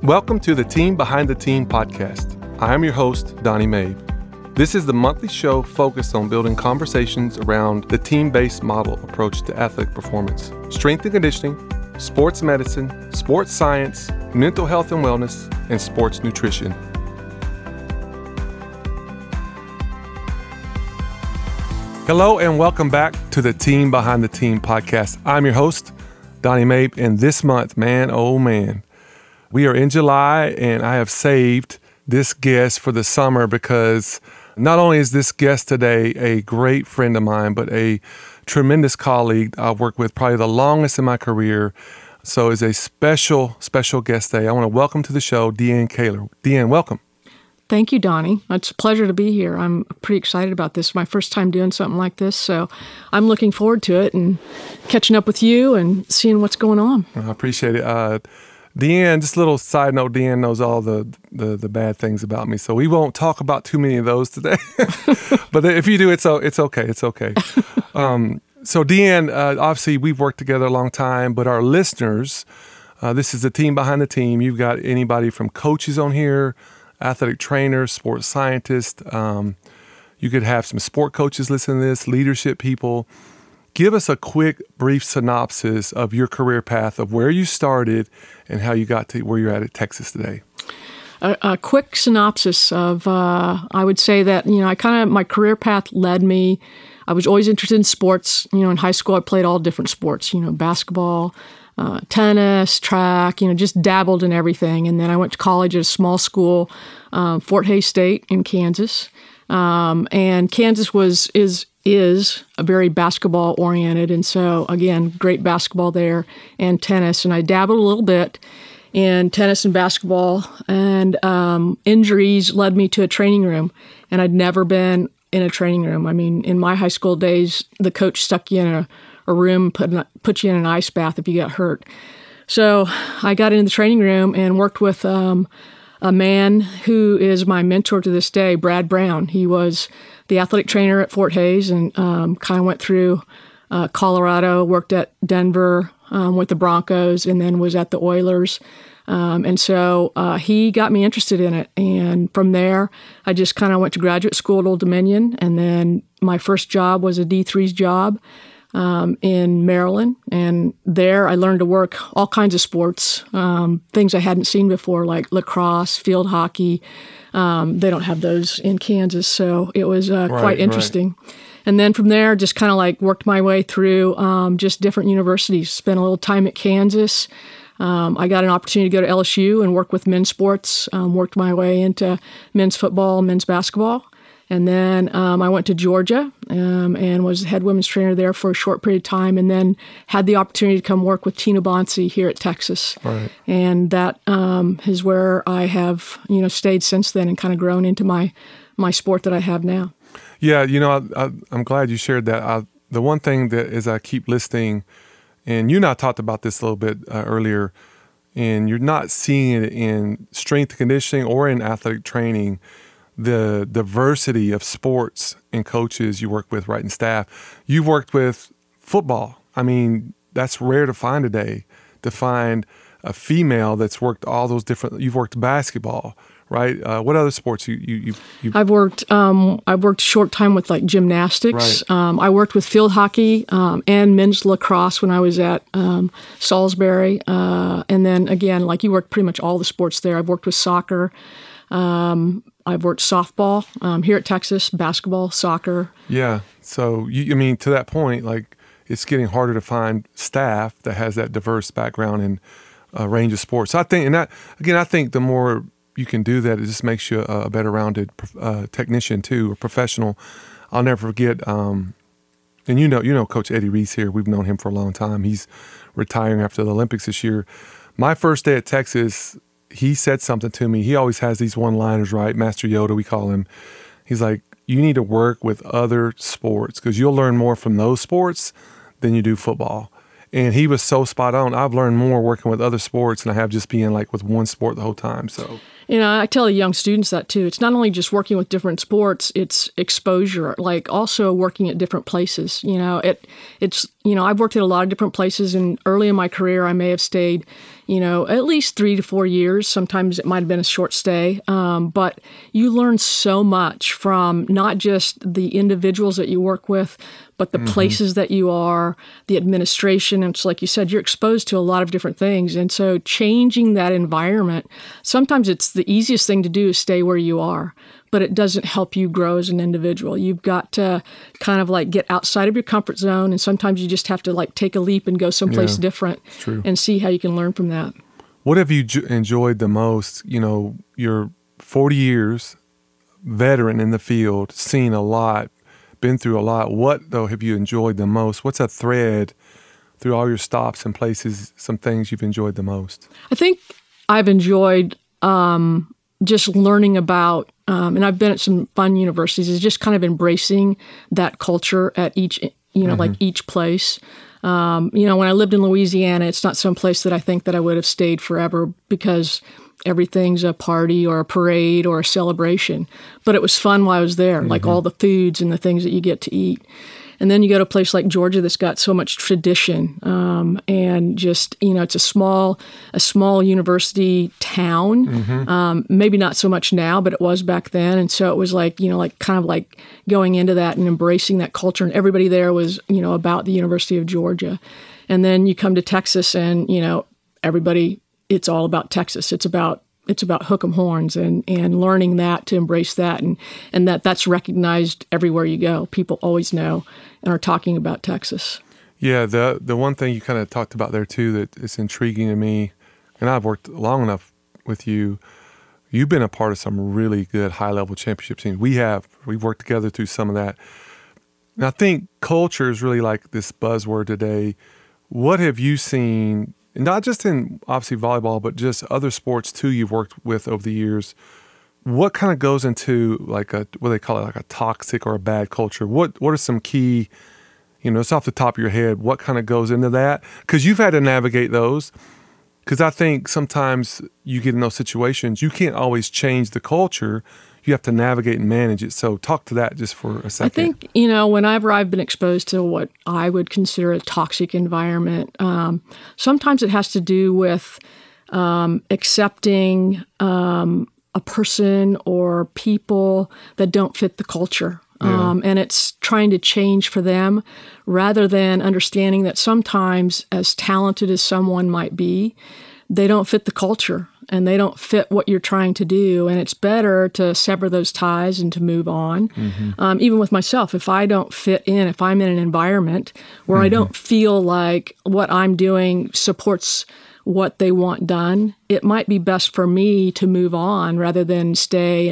Welcome to the Team Behind the Team podcast. I am your host, Donnie Mabe. This is the monthly show focused on building conversations around the team-based model approach to athletic performance, strength and conditioning, sports medicine, sports science, mental health and wellness, and sports nutrition. Hello and welcome back to the Team Behind the Team podcast. I'm your host, Donnie Mabe, and this month, man, oh man, we are in July, and I have saved this guest for the summer because not only is this guest today a great friend of mine, but a tremendous colleague I've worked with probably the longest in my career. So it's a special, special guest day. I want to welcome to the show Deanne Kaler. Deanne, welcome. Thank you, Donnie. It's a pleasure to be here. I'm pretty excited about this. My first time doing something like this, so I'm looking forward to it and catching up with you and seeing what's going on. I appreciate it. Deanne, just a little side note, Deanne knows all the bad things about me, so we won't talk about too many of those today. But if you do, it's okay. It's okay. So Deanne, obviously we've worked together a long time, but our listeners, this is the Team Behind the Team. You've got anybody from coaches on here, athletic trainers, sports scientists. You could have some sport coaches listen to this, leadership people. Give us a quick, brief synopsis of your career path, of where you started and how you got to where you're at Texas today. A quick synopsis of, I would say that, my career path led me, I was always interested in sports. In high school, I played all different sports, basketball, tennis, track, just dabbled in everything. And then I went to college at a small school, Fort Hays State in Kansas. And Kansas is a very basketball oriented. And so again, great basketball there and tennis. And I dabbled a little bit in tennis and basketball, and injuries led me to a training room, and I'd never been in a training room. I mean, in my high school days, the coach stuck you in a room, put you in an ice bath if you got hurt. So I got into the training room and worked with a man who is my mentor to this day, Brad Brown. He was the athletic trainer at Fort Hays and kind of went through Colorado, worked at Denver with the Broncos, and then was at the Oilers. And so he got me interested in it. And from there, I just kind of went to graduate school at Old Dominion. And then my first job was a D3's job in Maryland. And there I learned to work all kinds of sports, things I hadn't seen before, like lacrosse, field hockey. They don't have those in Kansas. So it was quite interesting. Right. And then from there, just kind of worked my way through just different universities, spent a little time at Kansas. I got an opportunity to go to LSU and work with men's sports, worked my way into men's football, men's basketball. And then I went to Georgia and was head women's trainer there for a short period of time, and then had the opportunity to come work with Tina Bonsi here at Texas. Right. And that is where I have stayed since then and kind of grown into my sport that I have now. Yeah, I'm glad you shared that. The one thing that is I keep listening, and you and I talked about this a little bit earlier, and you're not seeing it in strength and conditioning or in athletic training, the diversity of sports and coaches you work with, right, and staff. You've worked with football. I mean, that's rare to find today, to find a female that's worked all those different. You've worked basketball, right? What other sports you? I've worked a short time with gymnastics. Right. I worked with field hockey and men's lacrosse when I was at Salisbury, and then again, you worked pretty much all the sports there. I've worked with soccer. I've worked softball here at Texas, basketball, soccer. Yeah. So, to that point, it's getting harder to find staff that has that diverse background and range of sports. So I think, I think the more you can do that, it just makes you a better rounded technician too, or professional. I'll never forget, and Coach Eddie Reese here. We've known him for a long time. He's retiring after the Olympics this year. My first day at Texas, he said something to me. He always has these one-liners, right? Master Yoda, we call him. He's like, you need to work with other sports because you'll learn more from those sports than you do football. And he was so spot on. I've learned more working with other sports than I have just being with one sport the whole time. So I tell the young students that too. It's not only just working with different sports, it's exposure, like also working at different places. I've worked at a lot of different places, and early in my career, I may have stayed, at least 3 to 4 years. Sometimes it might have been a short stay. But you learn so much from not just the individuals that you work with, but the places that you are, the administration. And it's like you said, you're exposed to a lot of different things. And so changing that environment, sometimes it's the easiest thing to do is stay where you are, but it doesn't help you grow as an individual. You've got to kind of like get outside of your comfort zone. And sometimes you just have to like take a leap and go someplace different and see how you can learn from that. What have you enjoyed the most? You're 40 years, veteran in the field, seen a lot, been through a lot. What, though, have you enjoyed the most? What's a thread through all your stops and places, some things you've enjoyed the most? I think I've enjoyed just learning about, and I've been at some fun universities, is just kind of embracing that culture at each, like each place. When I lived in Louisiana, it's not some place that I think that I would have stayed forever because everything's a party or a parade or a celebration. But it was fun while I was there, like all the foods and the things that you get to eat. And then you go to a place like Georgia that's got so much tradition, and just, it's a small university town. Maybe not so much now, but it was back then. And so it was like, kind of like going into that and embracing that culture. And everybody there was, about the University of Georgia. And then you come to Texas and, everybody, it's all about Texas. It's about hook 'em horns and learning that to embrace that and that's recognized everywhere you go. People always know and are talking about Texas. Yeah, the one thing you kind of talked about there too that is intriguing to me, and I've worked long enough with you. You've been a part of some really good high-level championship teams. We've worked together through some of that. And I think culture is really like this buzzword today. What have you seen? Not just in, obviously, volleyball, but just other sports, too, you've worked with over the years. What kind of goes into, like, what do they call it, like a toxic or a bad culture? What are some key, it's off the top of your head, what kind of goes into that? Because you've had to navigate those. Because I think sometimes you get in those situations, you can't always change the culture. You have to navigate and manage it. So talk to that just for a second. I think, whenever I've been exposed to what I would consider a toxic environment, sometimes it has to do with accepting a person or people that don't fit the culture. And it's trying to change for them rather than understanding that sometimes, as talented as someone might be, they don't fit the culture and they don't fit what you're trying to do. And it's better to sever those ties and to move on. Even with myself, if I don't fit in, if I'm in an environment where I don't feel like what I'm doing supports what they want done, it might be best for me to move on rather than stay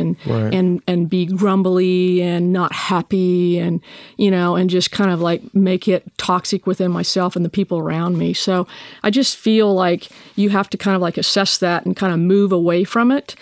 and be grumbly and not happy and just kind of like make it toxic within myself and the people around me. So I just feel like you have to kind of like assess that and kind of move away from it,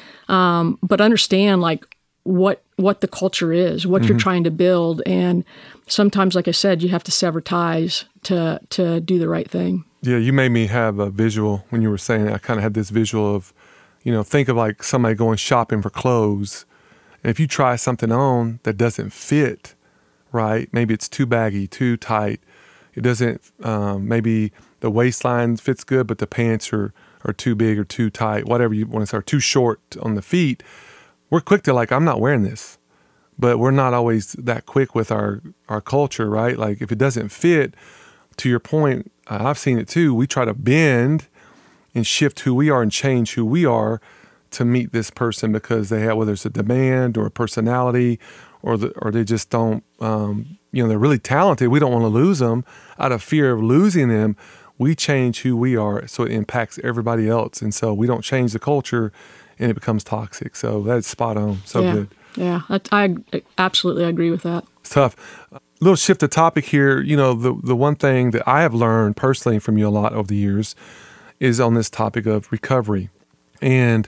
but understand like what the culture is, what you're trying to build. And sometimes, like I said, you have to sever ties to do the right thing. Yeah, you made me have a visual when you were saying that. I kind of had this visual of, think of like somebody going shopping for clothes. And if you try something on that doesn't fit, right, maybe it's too baggy, too tight. It doesn't, maybe the waistline fits good, but the pants are too big or too tight, whatever you want to say, or too short on the feet. We're quick to like, I'm not wearing this. But we're not always that quick with our culture, right? Like if it doesn't fit, to your point, I've seen it too. We try to bend and shift who we are and change who we are to meet this person because they have, whether it's a demand or a personality, or they just don't, they're really talented. We don't want to lose them. Out of fear of losing them, we change who we are so it impacts everybody else. And so we don't change the culture and it becomes toxic. So that's spot on. So good. Yeah, I absolutely agree with that. It's tough. Little shift of topic here. The one thing that I have learned personally from you a lot over the years is on this topic of recovery. And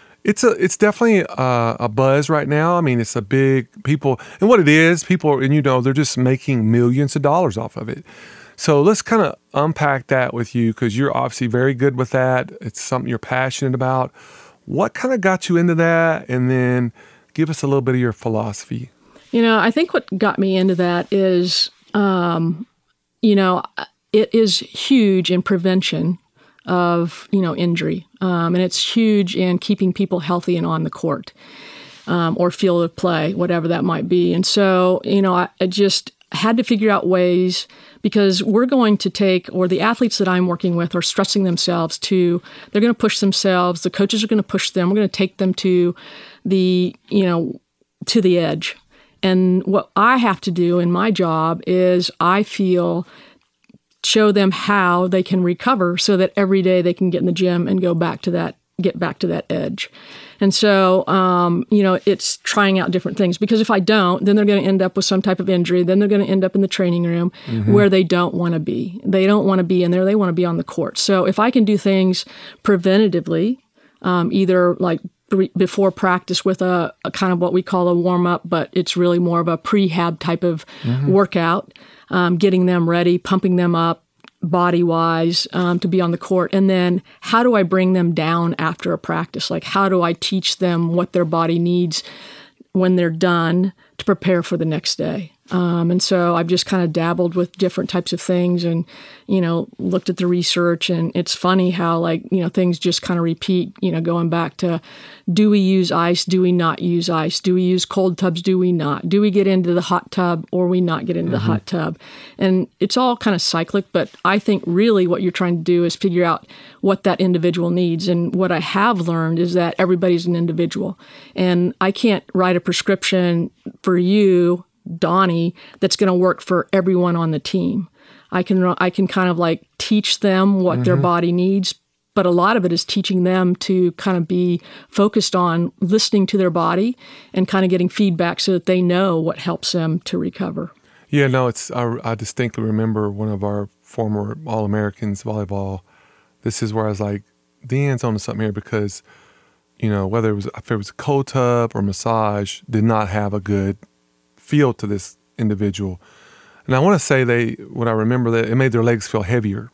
it's definitely a buzz right now. I mean, it's a big people, and what it is, people, and they're just making millions of dollars off of it. So let's kind of unpack that with you because you're obviously very good with that. It's something you're passionate about. What kind of got you into that? And then give us a little bit of your philosophy. I think what got me into that is, it is huge in prevention of, injury. And it's huge in keeping people healthy and on the court or field of play, whatever that might be. And so, I just had to figure out ways, because we're going to take, or the athletes that I'm working with are stressing themselves they're going to push themselves. The coaches are going to push them. We're going to take them to the edge. And what I have to do in my job is show them how they can recover so that every day they can get in the gym and get back to that edge. And so, it's trying out different things, because if I don't, then they're going to end up with some type of injury. Then they're going to end up in the training room where they don't want to be. They don't want to be in there. They want to be on the court. So if I can do things preventatively, either like before practice with a kind of what we call a warm-up, but it's really more of a prehab type of workout, getting them ready, pumping them up body-wise to be on the court. And then how do I bring them down after a practice? Like, how do I teach them what their body needs when they're done to prepare for the next day? And so I've just kind of dabbled with different types of things and, looked at the research. And it's funny how, things just kind of repeat, going back to, do we use ice? Do we not use ice? Do we use cold tubs? Do we not? Do we get into the hot tub or we not get into the hot tub? And it's all kind of cyclic, but I think really what you're trying to do is figure out what that individual needs. And what I have learned is that everybody's an individual. And I can't write a prescription for you, Donnie, that's going to work for everyone on the team. I can kind of teach them what their body needs, but a lot of it is teaching them to kind of be focused on listening to their body and kind of getting feedback so that they know what helps them to recover. Yeah, no, I distinctly remember one of our former All-Americans volleyball. This is where I was like, Deanne's onto something here, because, whether if it was a cold tub or massage, did not have a good feel to this individual. And I want to say what I remember, that it made their legs feel heavier,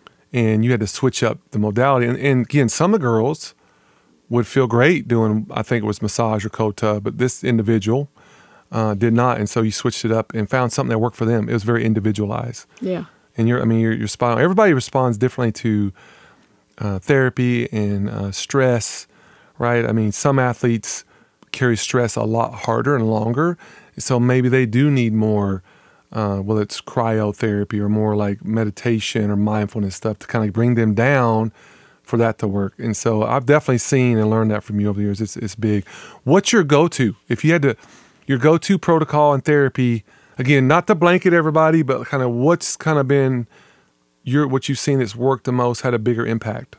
and you had to switch up the modality. And again, some of the girls would feel great doing, I think it was massage or cold tub, but this individual did not. And so you switched it up and found something that worked for them. It was very individualized. Yeah. And you're spot on. Everybody responds differently to therapy and stress, right? I mean, some athletes carry stress a lot harder and longer. So maybe they do need more, whether it's cryotherapy or more like meditation or mindfulness stuff to kind of bring them down for that to work. And so I've definitely seen and learned that from you over the years. It's big. What's your go-to? If you had your go-to protocol in therapy, again, not to blanket everybody, but kind of what's kind of been what you've seen that's worked the most, had a bigger impact?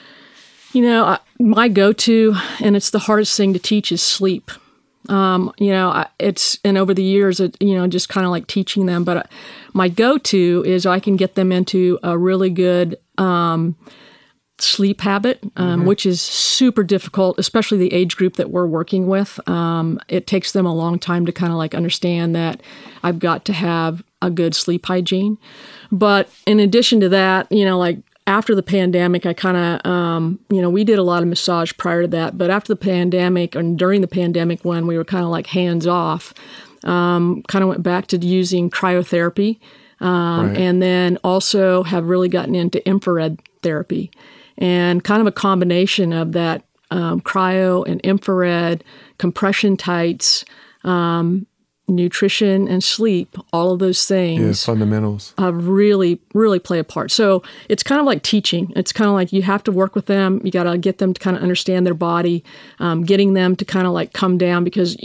My go-to, and it's the hardest thing to teach, is sleep. And over the years, just kind of like teaching them. But my go-to is I can get them into a really good sleep habit, which is super difficult, especially the age group that we're working with. It takes them a long time to kind of understand that I've got to have a good sleep hygiene. But in addition to that, after the pandemic, I kind of, we did a lot of massage prior to that, but after the pandemic and during the pandemic, when we were kind of hands off, kind of went back to using cryotherapy, right. And then also have really gotten into infrared therapy, and kind of a combination of that cryo and infrared, compression tights, nutrition and sleep, all of those things. Yeah, fundamentals. Really, really play a part. So it's kind of like teaching. It's kind of like you have to work with them. You got to get them to kind of understand their body, getting them to kind of come down, because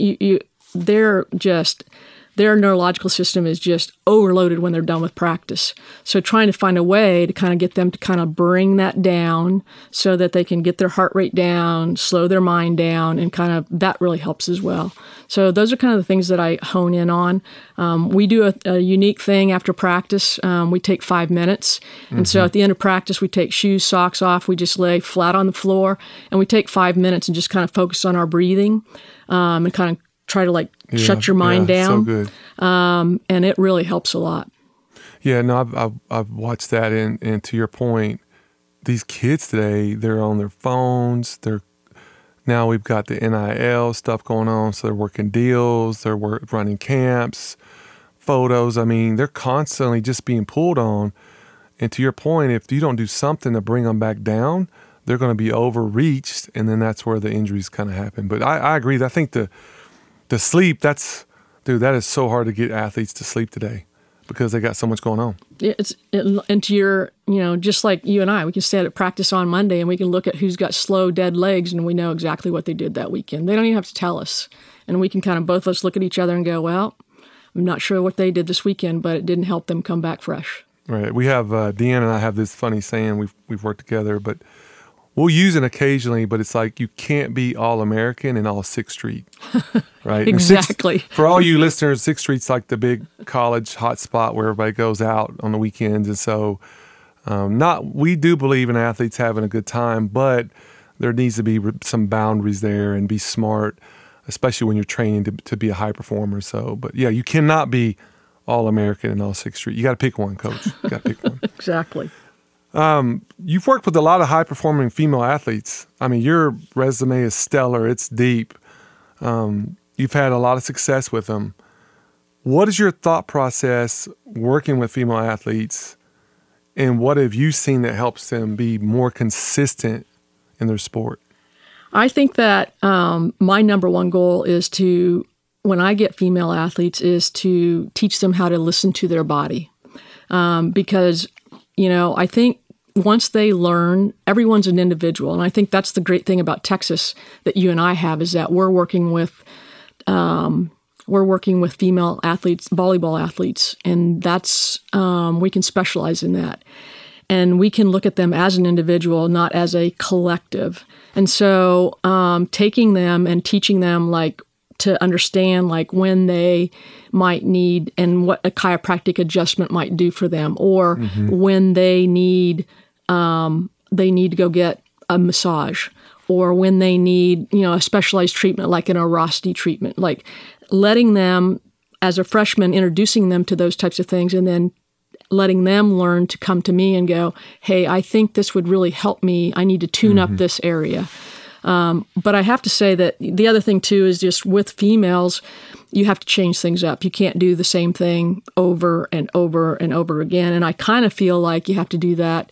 their neurological system is just overloaded when they're done with practice. So trying to find a way to kind of get them to kind of bring that down so that they can get their heart rate down, slow their mind down, and kind of that really helps as well. So those are kind of the things that I hone in on. We do a unique thing after practice. We take 5 minutes. And so at the end of practice, we take shoes, socks off. We just lay flat on the floor, and we take 5 minutes and just kind of focus on our breathing and kind of try to shut your mind down. So good. And it really helps a lot. Yeah, no, I've watched that, and to your point, these kids today, they're on their phones, they're Now we've got the NIL stuff going on, so they're working deals, they're running camps, photos. I mean, they're constantly just being pulled on. And to your point, if you don't do something to bring them back down, they're going to be overreached, and then that's where the injuries kind of happen. But I agree. I think the sleep, that is so hard to get athletes to sleep today because they got so much going on. And to your, just like you and I, we can stay at practice on Monday and we can look at who's got slow, dead legs, and we know exactly what they did that weekend. They don't even have to tell us. And we can kind of both of us look at each other and go, well, I'm not sure what they did this weekend, but it didn't help them come back fresh. Right. We have, Deanna and I have this funny saying, we've worked together, but we'll use it occasionally, but it's like you can't be All-American and all 6th Street, right? Exactly. For all you listeners, 6th Street's like the big college hot spot where everybody goes out on the weekends. And so we do believe in athletes having a good time, but there needs to be some boundaries there and be smart, especially when you're training to be a high performer. So, but yeah, you cannot be All-American and all 6th Street. You got to pick one, coach. You got to pick one. Exactly. You've worked with a lot of high-performing female athletes. I mean, your resume is stellar. It's deep. You've had a lot of success with them. What is your thought process working with female athletes, and what have you seen that helps them be more consistent in their sport? I think that my number one goal is when I get female athletes, is to teach them how to listen to their body. Because, I think once they learn, everyone's an individual. And I think that's the great thing about Texas that you and I have, is that we're working with female athletes, volleyball athletes, and that's we can specialize in that. And we can look at them as an individual, not as a collective. And so taking them and teaching them to understand when they might need and what a chiropractic adjustment might do for them, or when they need to go get a massage, or when they need, a specialized treatment like an Orasti treatment, letting them as a freshman, introducing them to those types of things, and then letting them learn to come to me and go, hey, I think this would really help me. I need to tune up this area. But I have to say that the other thing, too, is just with females, you have to change things up. You can't do the same thing over and over and over again. And I kind of feel like you have to do that,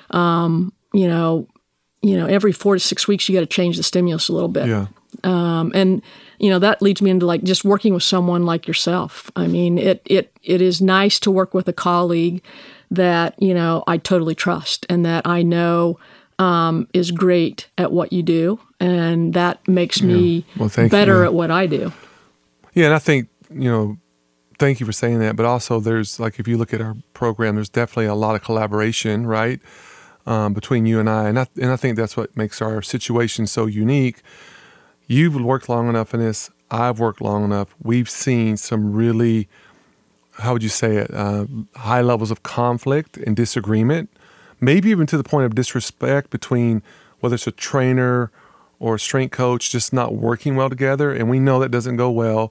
every 4 to 6 weeks, you got to change the stimulus a little bit. Yeah. And that leads me into just working with someone like yourself. I mean, it is nice to work with a colleague that, I totally trust and that I know is great at what you do, and that makes me better at what I do. Yeah, and I think, thank you for saying that, but also there's, if you look at our program, there's definitely a lot of collaboration, right, between you and I, and I think that's what makes our situation so unique. You've worked long enough in this. I've worked long enough. We've seen some really, how would you say it, high levels of conflict and disagreement, maybe even to the point of disrespect between whether it's a trainer or a strength coach just not working well together, and we know that doesn't go well.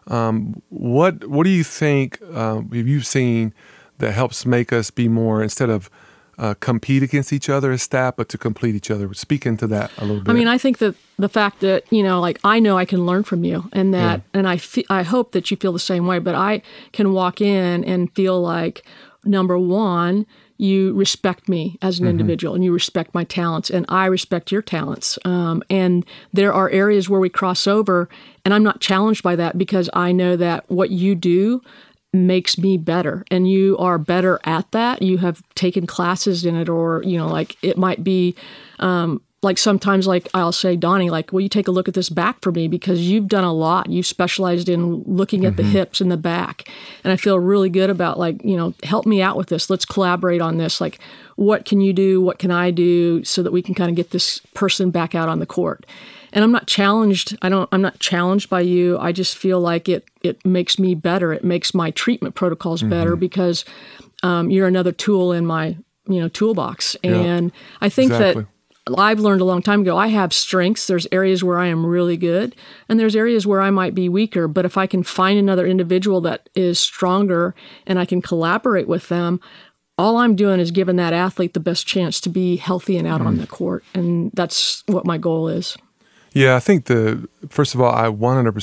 What do you think have you seen that helps make us be more, instead of compete against each other as staff, but to complete each other? Speak into that a little bit. I mean, I think that the fact that, I know I can learn from you, and that, and I hope that you feel the same way, but I can walk in and feel like, number one, you respect me as an individual, and you respect my talents, and I respect your talents. And there are areas where we cross over, and I'm not challenged by that, because I know that what you do makes me better, and you are better at that. You have taken classes in it, or, it might be, sometimes I'll say, Donnie, will you take a look at this back for me? Because you've done a lot. You've specialized in looking at the hips and the back. And I feel really good about help me out with this. Let's collaborate on this. What can you do? What can I do so that we can kind of get this person back out on the court? And I'm not challenged. I'm not challenged by you. I just feel like it makes me better. It makes my treatment protocols better, because you're another tool in my, toolbox. And I think that I've learned a long time ago, I have strengths. There's areas where I am really good, and there's areas where I might be weaker. But if I can find another individual that is stronger and I can collaborate with them, all I'm doing is giving that athlete the best chance to be healthy and out on the court. And that's what my goal is. Yeah, I think first of all, I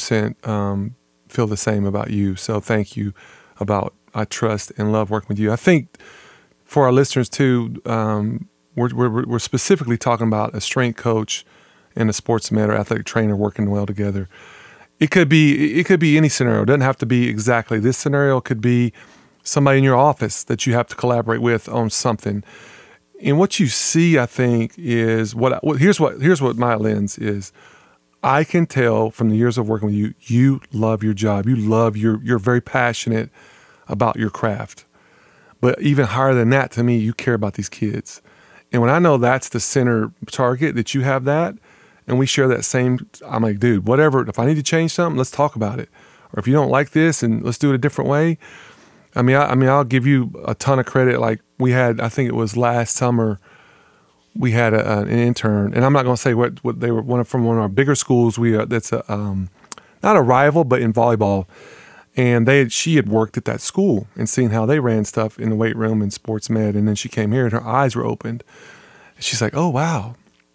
100% feel the same about you. So thank you I trust and love working with you. I think for our listeners too, we're specifically talking about a strength coach and a sports med or athletic trainer working well together. It could be any scenario. It doesn't have to be exactly this scenario. It could be somebody in your office that you have to collaborate with on something. And what you see, I think, is here's what my lens is. I can tell from the years of working with you, you love your job. You're very passionate about your craft. But even higher than that, to me, you care about these kids. And when I know that's the center target, that you have that, and we share that same, I'm like, dude, whatever, if I need to change something, let's talk about it. Or if you don't like this and let's do it a different way. I mean, I'll give you a ton of credit. Like we had, I think it was last summer, we had an intern, and I'm not going to say what they were, from one of our bigger schools. That's not a rival, but in volleyball. And she had worked at that school and seen how they ran stuff in the weight room and sports med. And then she came here and her eyes were opened. And she's like, oh, wow.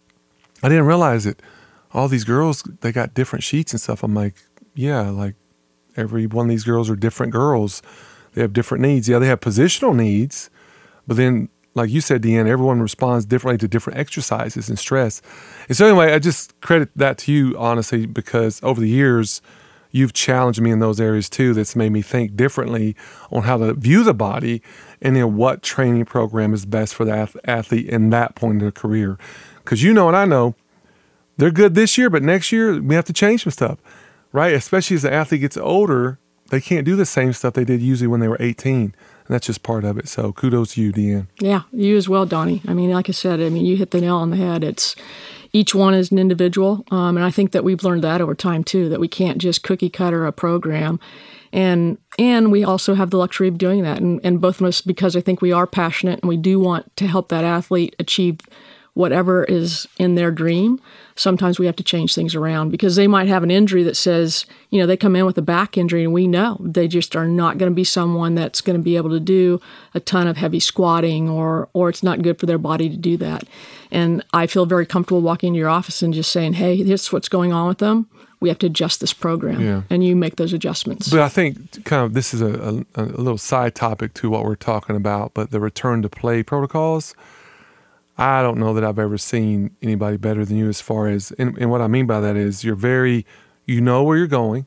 I didn't realize it. All these girls, they got different sheets and stuff. I'm like, yeah, like every one of these girls are different girls. They have different needs. Yeah, they have positional needs. But then, like you said, Deanna, everyone responds differently to different exercises and stress. And so anyway, I just credit that to you, honestly, because over the years, you've challenged me in those areas too. That's made me think differently on how to view the body and then what training program is best for the athlete in that point in their career. Because you know and I know, they're good this year, but next year we have to change some stuff, right? Especially as the athlete gets older, they can't do the same stuff they did usually when they were 18. And that's just part of it. So kudos to you, Deanne. Yeah, you as well, Donnie. I mean, like I said, you hit the nail on the head. Each one is an individual, and I think that we've learned that over time too, that we can't just cookie cutter a program. And we also have the luxury of doing that. And both of us, because I think we are passionate and we do want to help that athlete achieve whatever is in their dream, sometimes we have to change things around because they might have an injury that says, they come in with a back injury and we know they just are not going to be someone that's going to be able to do a ton of heavy squatting or it's not good for their body to do that. And I feel very comfortable walking into your office and just saying, hey, here's what's going on with them. We have to adjust this program. Yeah. And you make those adjustments. But I think kind of this is a little side topic to what we're talking about, but the return to play protocols, I don't know that I've ever seen anybody better than you as far as, and what I mean by that is you know where you're going.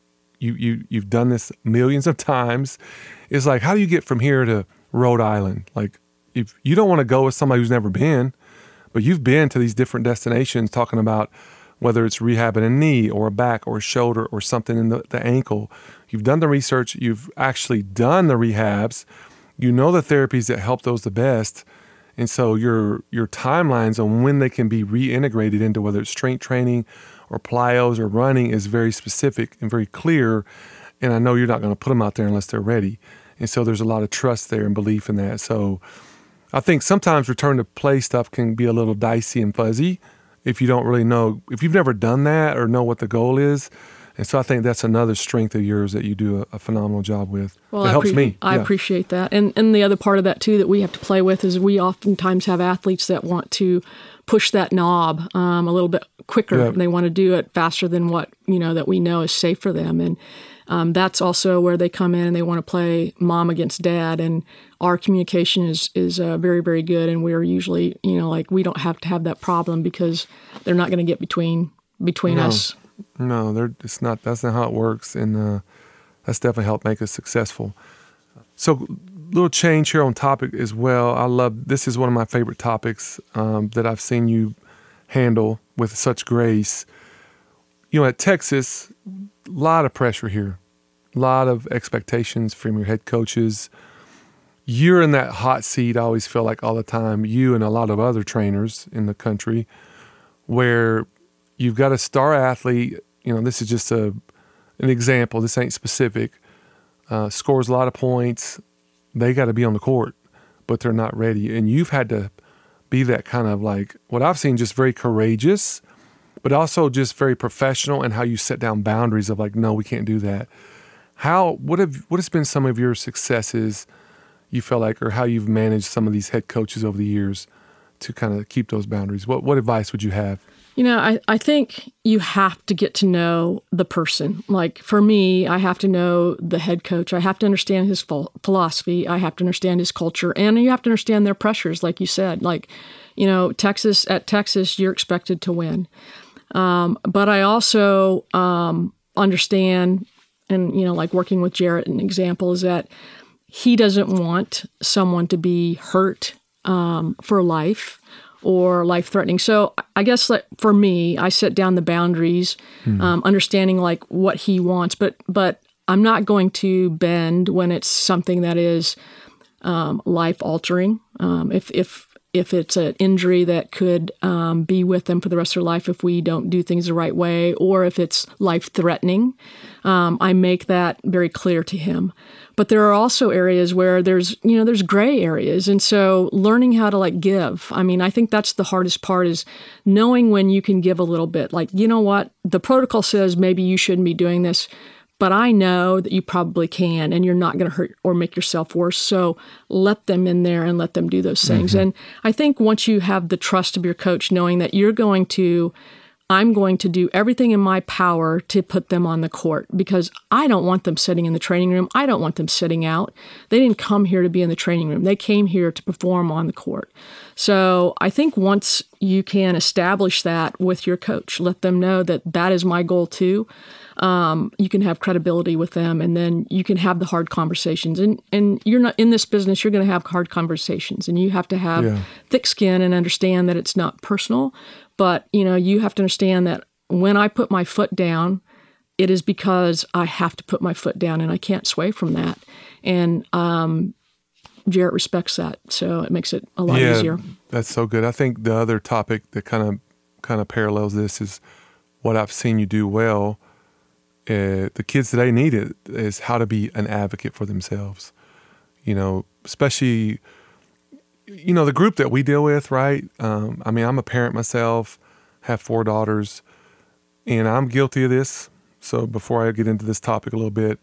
You've done this millions of times. It's like, how do you get from here to Rhode Island? Like, if you don't want to go with somebody who's never been, but you've been to these different destinations talking about whether it's rehabbing a knee or a back or a shoulder or something in the ankle. You've done the research. You've actually done the rehabs. You know the therapies that help those the best. And so your timelines on when they can be reintegrated into whether it's strength training or plyos or running is very specific and very clear. And I know you're not going to put them out there unless they're ready. And so there's a lot of trust there and belief in that. So I think sometimes return to play stuff can be a little dicey and fuzzy if you don't really know, if you've never done that or know what the goal is. And so I think that's another strength of yours that you do a phenomenal job with. Well, it helps me. I appreciate that. And the other part of that, too, that we have to play with is we oftentimes have athletes that want to push that knob a little bit quicker. Yep. They want to do it faster than what, that we know is safe for them. And that's also where they come in and they want to play mom against dad. And our communication is very, very good. And we're usually, we don't have to have that problem because they're not going to get between us. No, it's not. That's not how it works, and that's definitely helped make us successful. So, little change here on topic as well. This is one of my favorite topics that I've seen you handle with such grace. At Texas, a lot of pressure here, a lot of expectations from your head coaches. You're in that hot seat. I always feel like all the time. You and a lot of other trainers in the country, where you've got a star athlete, this is just an example, this ain't specific, scores a lot of points, they got to be on the court, but they're not ready. And you've had to be that kind of like, what I've seen, just very courageous, but also just very professional in how you set down boundaries of like, no, we can't do that. What has been some of your successes you feel like, or how you've managed some of these head coaches over the years to kind of keep those boundaries? What advice would you have? I think you have to get to know the person. Like for me, I have to know the head coach. I have to understand his philosophy. I have to understand his culture. And you have to understand their pressures, like you said. Like, at Texas, you're expected to win. But I also understand, and, like working with Jarrett, an example is that he doesn't want someone to be hurt for life or life-threatening. So I guess for me, I set down the boundaries, understanding like what he wants, but I'm not going to bend when it's something that is life-altering. If it's an injury that could be with them for the rest of their life if we don't do things the right way, or if it's life-threatening, I make that very clear to him. But there are also areas where there's gray areas. And so learning how to give, I think that's the hardest part, is knowing when you can give a little bit. Like, you know what, the protocol says maybe you shouldn't be doing this, but I know that you probably can, and you're not going to hurt or make yourself worse. So let them in there and let them do those things. And I think once you have the trust of your coach, knowing that I'm going to do everything in my power to put them on the court, because I don't want them sitting in the training room. I don't want them sitting out. They didn't come here to be in the training room. They came here to perform on the court. So I think once you can establish that with your coach, let them know that that is my goal too, you can have credibility with them, and then you can have the hard conversations. And you're not in this business, you're going to have hard conversations, and you have to have thick skin and understand that it's not personal. But, you have to understand that when I put my foot down, it is because I have to put my foot down, and I can't sway from that. And Jarrett respects that, so it makes it a lot easier. That's so good. I think the other topic that kind of parallels this is what I've seen you do well. The kids today need it, is how to be an advocate for themselves. Especially the group that we deal with, right? I'm a parent myself, have 4 daughters, and I'm guilty of this. So before I get into this topic a little bit,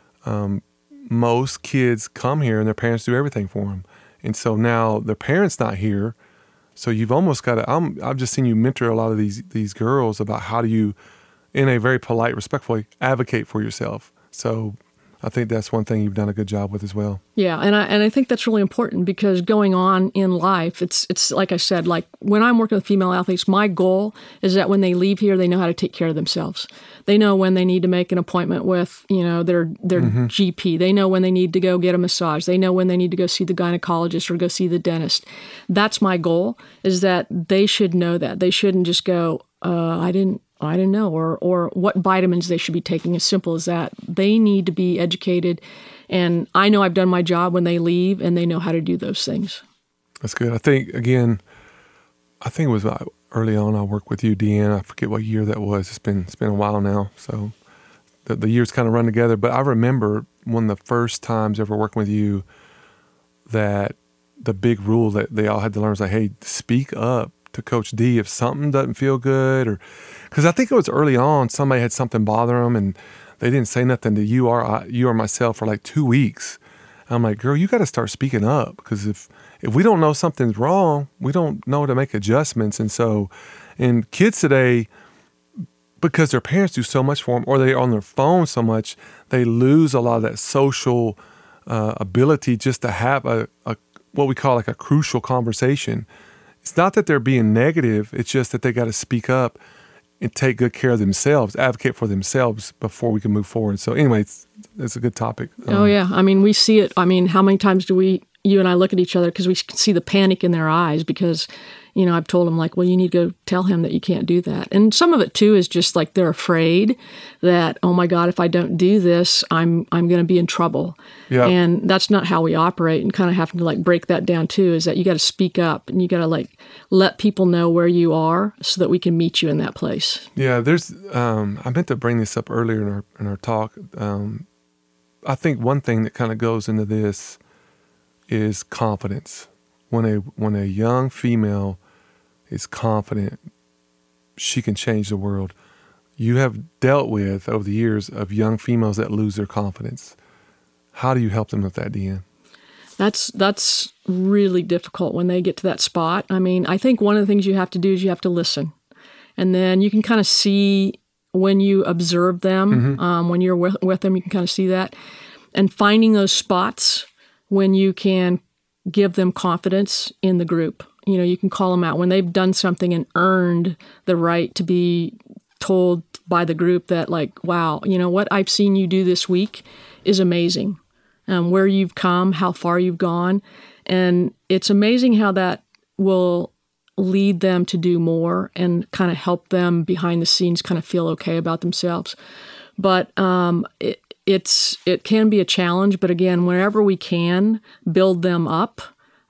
most kids come here and their parents do everything for them. And so now their parents not here. So you've almost got to, I've just seen you mentor a lot of these girls about how do you, in a very polite, respectful way, advocate for yourself. So I think that's one thing you've done a good job with as well. Yeah, and I think that's really important, because going on in life, it's like I said, like when I'm working with female athletes, my goal is that when they leave here, they know how to take care of themselves. They know when they need to make an appointment with, their GP. They know when they need to go get a massage. They know when they need to go see the gynecologist or go see the dentist. That's my goal, is that they should know that. They shouldn't just go, I didn't know, or what vitamins they should be taking, as simple as that. They need to be educated, and I know I've done my job when they leave, and they know how to do those things. That's good. I think it was early on I worked with you, Deanne. I forget what year that was. It's been a while now, so the years kind of run together. But I remember one of the first times ever working with you, that the big rule that they all had to learn was like, hey, speak up to Coach D if something doesn't feel good, or because I think it was early on somebody had something bother them and they didn't say nothing to you or myself for like 2 weeks. I'm like, girl, you got to start speaking up, because if we don't know something's wrong, we don't know to make adjustments. And kids today, because their parents do so much for them, or they're on their phone so much, they lose a lot of that social ability just to have a what we call like a crucial conversation. It's not that they're being negative. It's just that they got to speak up and take good care of themselves, advocate for themselves before we can move forward. So anyway, it's a good topic. We see it. How many times do you and I look at each other because we can see the panic in their eyes, because, I've told them like, well, you need to go tell him that you can't do that. And some of it too is just like they're afraid that, oh my God, if I don't do this, I'm going to be in trouble. Yeah. And that's not how we operate, and kind of having to like break that down too, is that you got to speak up and you got to like let people know where you are so that we can meet you in that place. Yeah. There's, I meant to bring this up earlier in our talk. I think one thing that kind of goes into this is confidence. When a young female is confident, she can change the world. You have dealt with over the years of young females that lose their confidence. How do you help them with that, Deanne? That's really difficult when they get to that spot. I think one of the things you have to do is you have to listen. And then you can kind of see when you observe them, when you're with them, you can kind of see that. And finding those spots when you can give them confidence in the group. You can call them out when they've done something and earned the right to be told by the group that, like, wow, what I've seen you do this week is amazing. Where you've come, how far you've gone. And it's amazing how that will lead them to do more and kind of help them behind the scenes kind of feel okay about themselves. But it can be a challenge. But again, wherever we can, build them up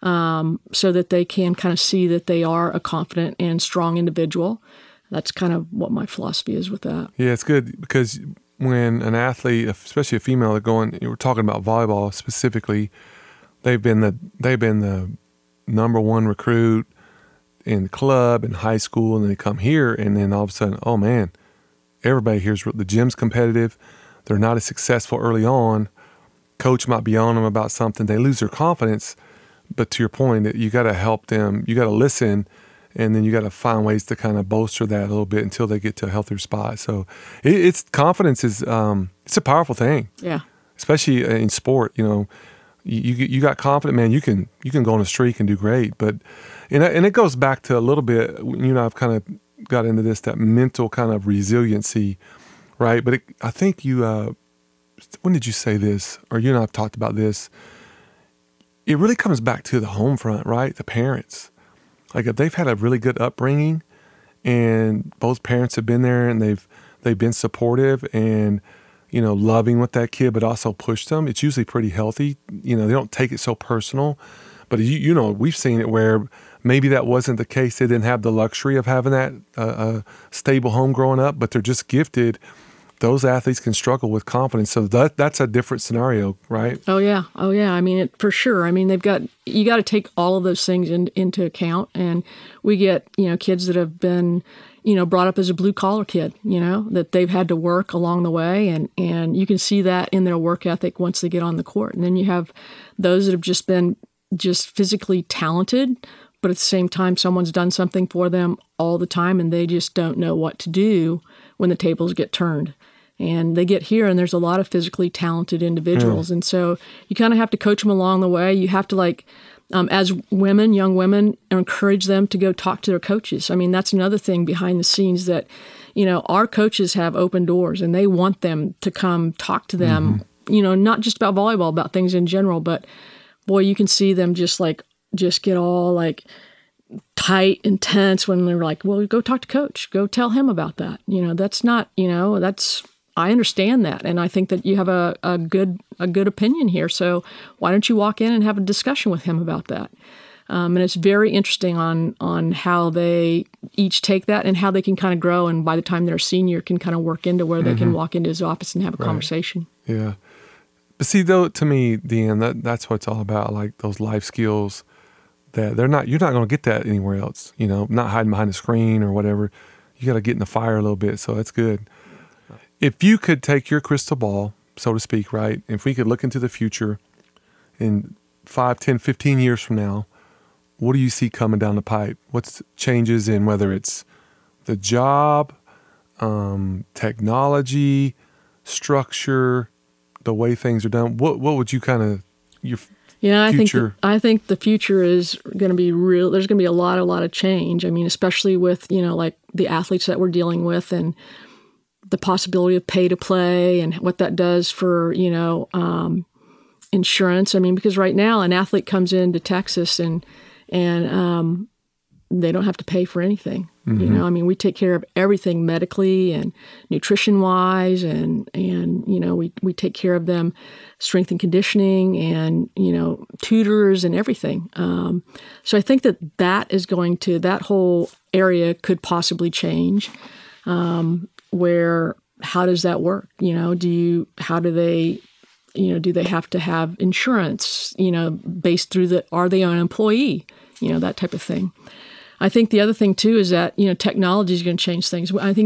so that they can kind of see that they are a confident and strong individual. That's kind of what my philosophy is with that. Yeah, it's good because when an athlete, especially a female, we're talking about volleyball specifically, they've been the number one recruit in the club, in high school, and then they come here, and then all of a sudden, oh man, everybody here's the gym's competitive. They're not as successful early on. Coach might be on them about something. They lose their confidence. But to your point, that you got to help them. You got to listen, and then you got to find ways to kind of bolster that a little bit until they get to a healthier spot. So it's confidence is it's a powerful thing. Yeah. Especially in sport, you got confident, man. You can go on a streak and do great. But and it goes back to a little bit. I've kind of got into that mental kind of resiliency, right? But I think when did you say this? Or you and I have talked about this. It really comes back to the home front, right? The parents. Like if they've had a really good upbringing, and both parents have been there and they've been supportive and loving with that kid, but also pushed them. It's usually pretty healthy. They don't take it so personal. But we've seen it where maybe that wasn't the case. They didn't have the luxury of having that stable home growing up, but they're just gifted. Those athletes can struggle with confidence. So that's a different scenario, right? Oh yeah. I mean, for sure. I mean, you got to take all of those things into account. And we get, kids that have been, brought up as a blue collar kid, that they've had to work along the way. And you can see that in their work ethic once they get on the court. And then you have those that have just been physically talented, but at the same time, someone's done something for them all the time and they just don't know what to do when the tables get turned. And they get here and there's a lot of physically talented individuals. And so you kind of have to coach them along the way. You have to as women, young women, encourage them to go talk to their coaches. I mean, that's another thing behind the scenes that, our coaches have open doors and they want them to come talk to them, not just about volleyball, about things in general. But boy, you can see them just get all tight and tense when they're like, well, go talk to coach, go tell him about that. That's not, I understand that. And I think that you have a good opinion here. So why don't you walk in and have a discussion with him about that? And it's very interesting on how they each take that and how they can kind of grow. And by the time they're a senior, can kind of work into where they can walk into his office and have a conversation. Yeah. But see, though, to me, Deanne, that's what it's all about, like those life skills that you're not going to get that anywhere else, not hiding behind a screen or whatever. You got to get in the fire a little bit. So that's good. If you could take your crystal ball, so to speak, right? If we could look into the future in 5, 10, 15 years from now, what do you see coming down the pipe? What's changes in whether it's the job, technology, structure, the way things are done? What would you kind of future? I think the future is going to be real. There's going to be a lot of change. I mean, especially with like the athletes that we're dealing with and the possibility of pay to play and what that does for insurance. I mean, because right now an athlete comes into Texas and they don't have to pay for anything. I mean, we take care of everything medically and nutrition wise, and we take care of them strength and conditioning and tutors and everything. So I think that whole area could possibly change. Where how does that work? Do they have to have insurance? Based through are they an employee? That type of thing. I think the other thing too is that technology is going to change things. I think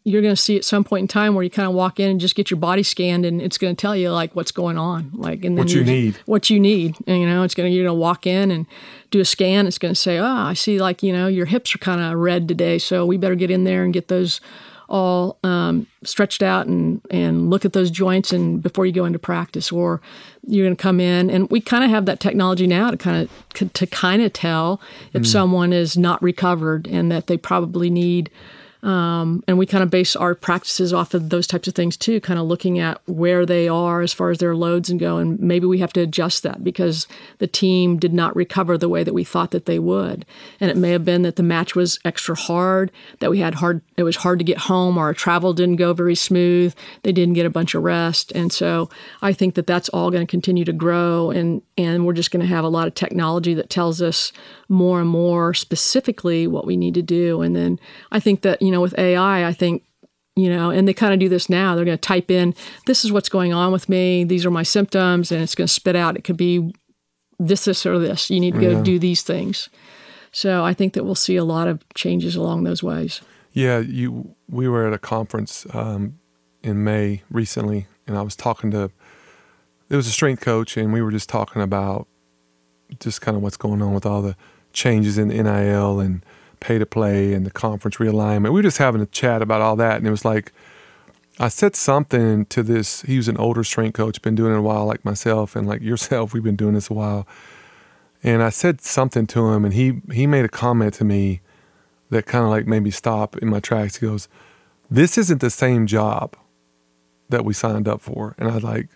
you're going to see at some point in time where you kind of walk in and just get your body scanned, and it's going to tell you like what's going on, like, and then what you need. And, you're going to walk in and do a scan. It's going to say, I see, like, your hips are kind of red today, so we better get in there and get those all stretched out and look at those joints and before you go into practice. Or you're going to come in, and we kind of have that technology now to kind of tell if someone is not recovered and that they probably need. And we kind of base our practices off of those types of things too, kind of looking at where they are as far as their loads and go. And maybe we have to adjust that because the team did not recover the way that we thought that they would. And it may have been that the match was extra hard, that it was hard to get home, or our travel didn't go very smooth. They didn't get a bunch of rest. And so I think that that's all going to continue to grow. And we're just going to have a lot of technology that tells us more and more specifically what we need to do. And then I think that, with AI, I think, and they kind of do this now. They're going to type in, this is what's going on with me. These are my symptoms, and it's going to spit out. It could be this, or this. You need to go do these things. So I think that we'll see a lot of changes along those ways. Yeah, we were at a conference in May recently, and I was talking to, it was a strength coach, and we were just talking about just kind of what's going on with all the changes in NIL and pay to play and the conference realignment. We were just having a chat about all that, and it was like, I said something to this. He was an older strength coach, been doing it a while, like myself and like yourself. We've been doing this a while. And I said something to him, and he made a comment to me that kind of like made me stop in my tracks. He goes, "This isn't the same job that we signed up for." And I was like,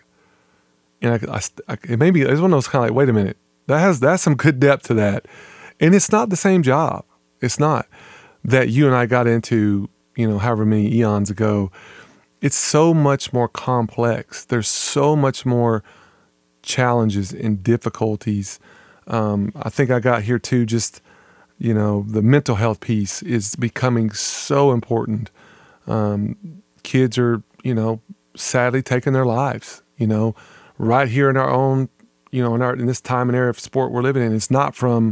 it made me, it was one of those kind of like, wait a minute, that's some good depth to that. And it's not the same job. It's not that you and I got into, however many eons ago. It's so much more complex. There's so much more challenges and difficulties. I think I got here too, just, the mental health piece is becoming so important. Kids are, sadly taking their lives, right here in our own, in this time and era of sport we're living in. It's not from,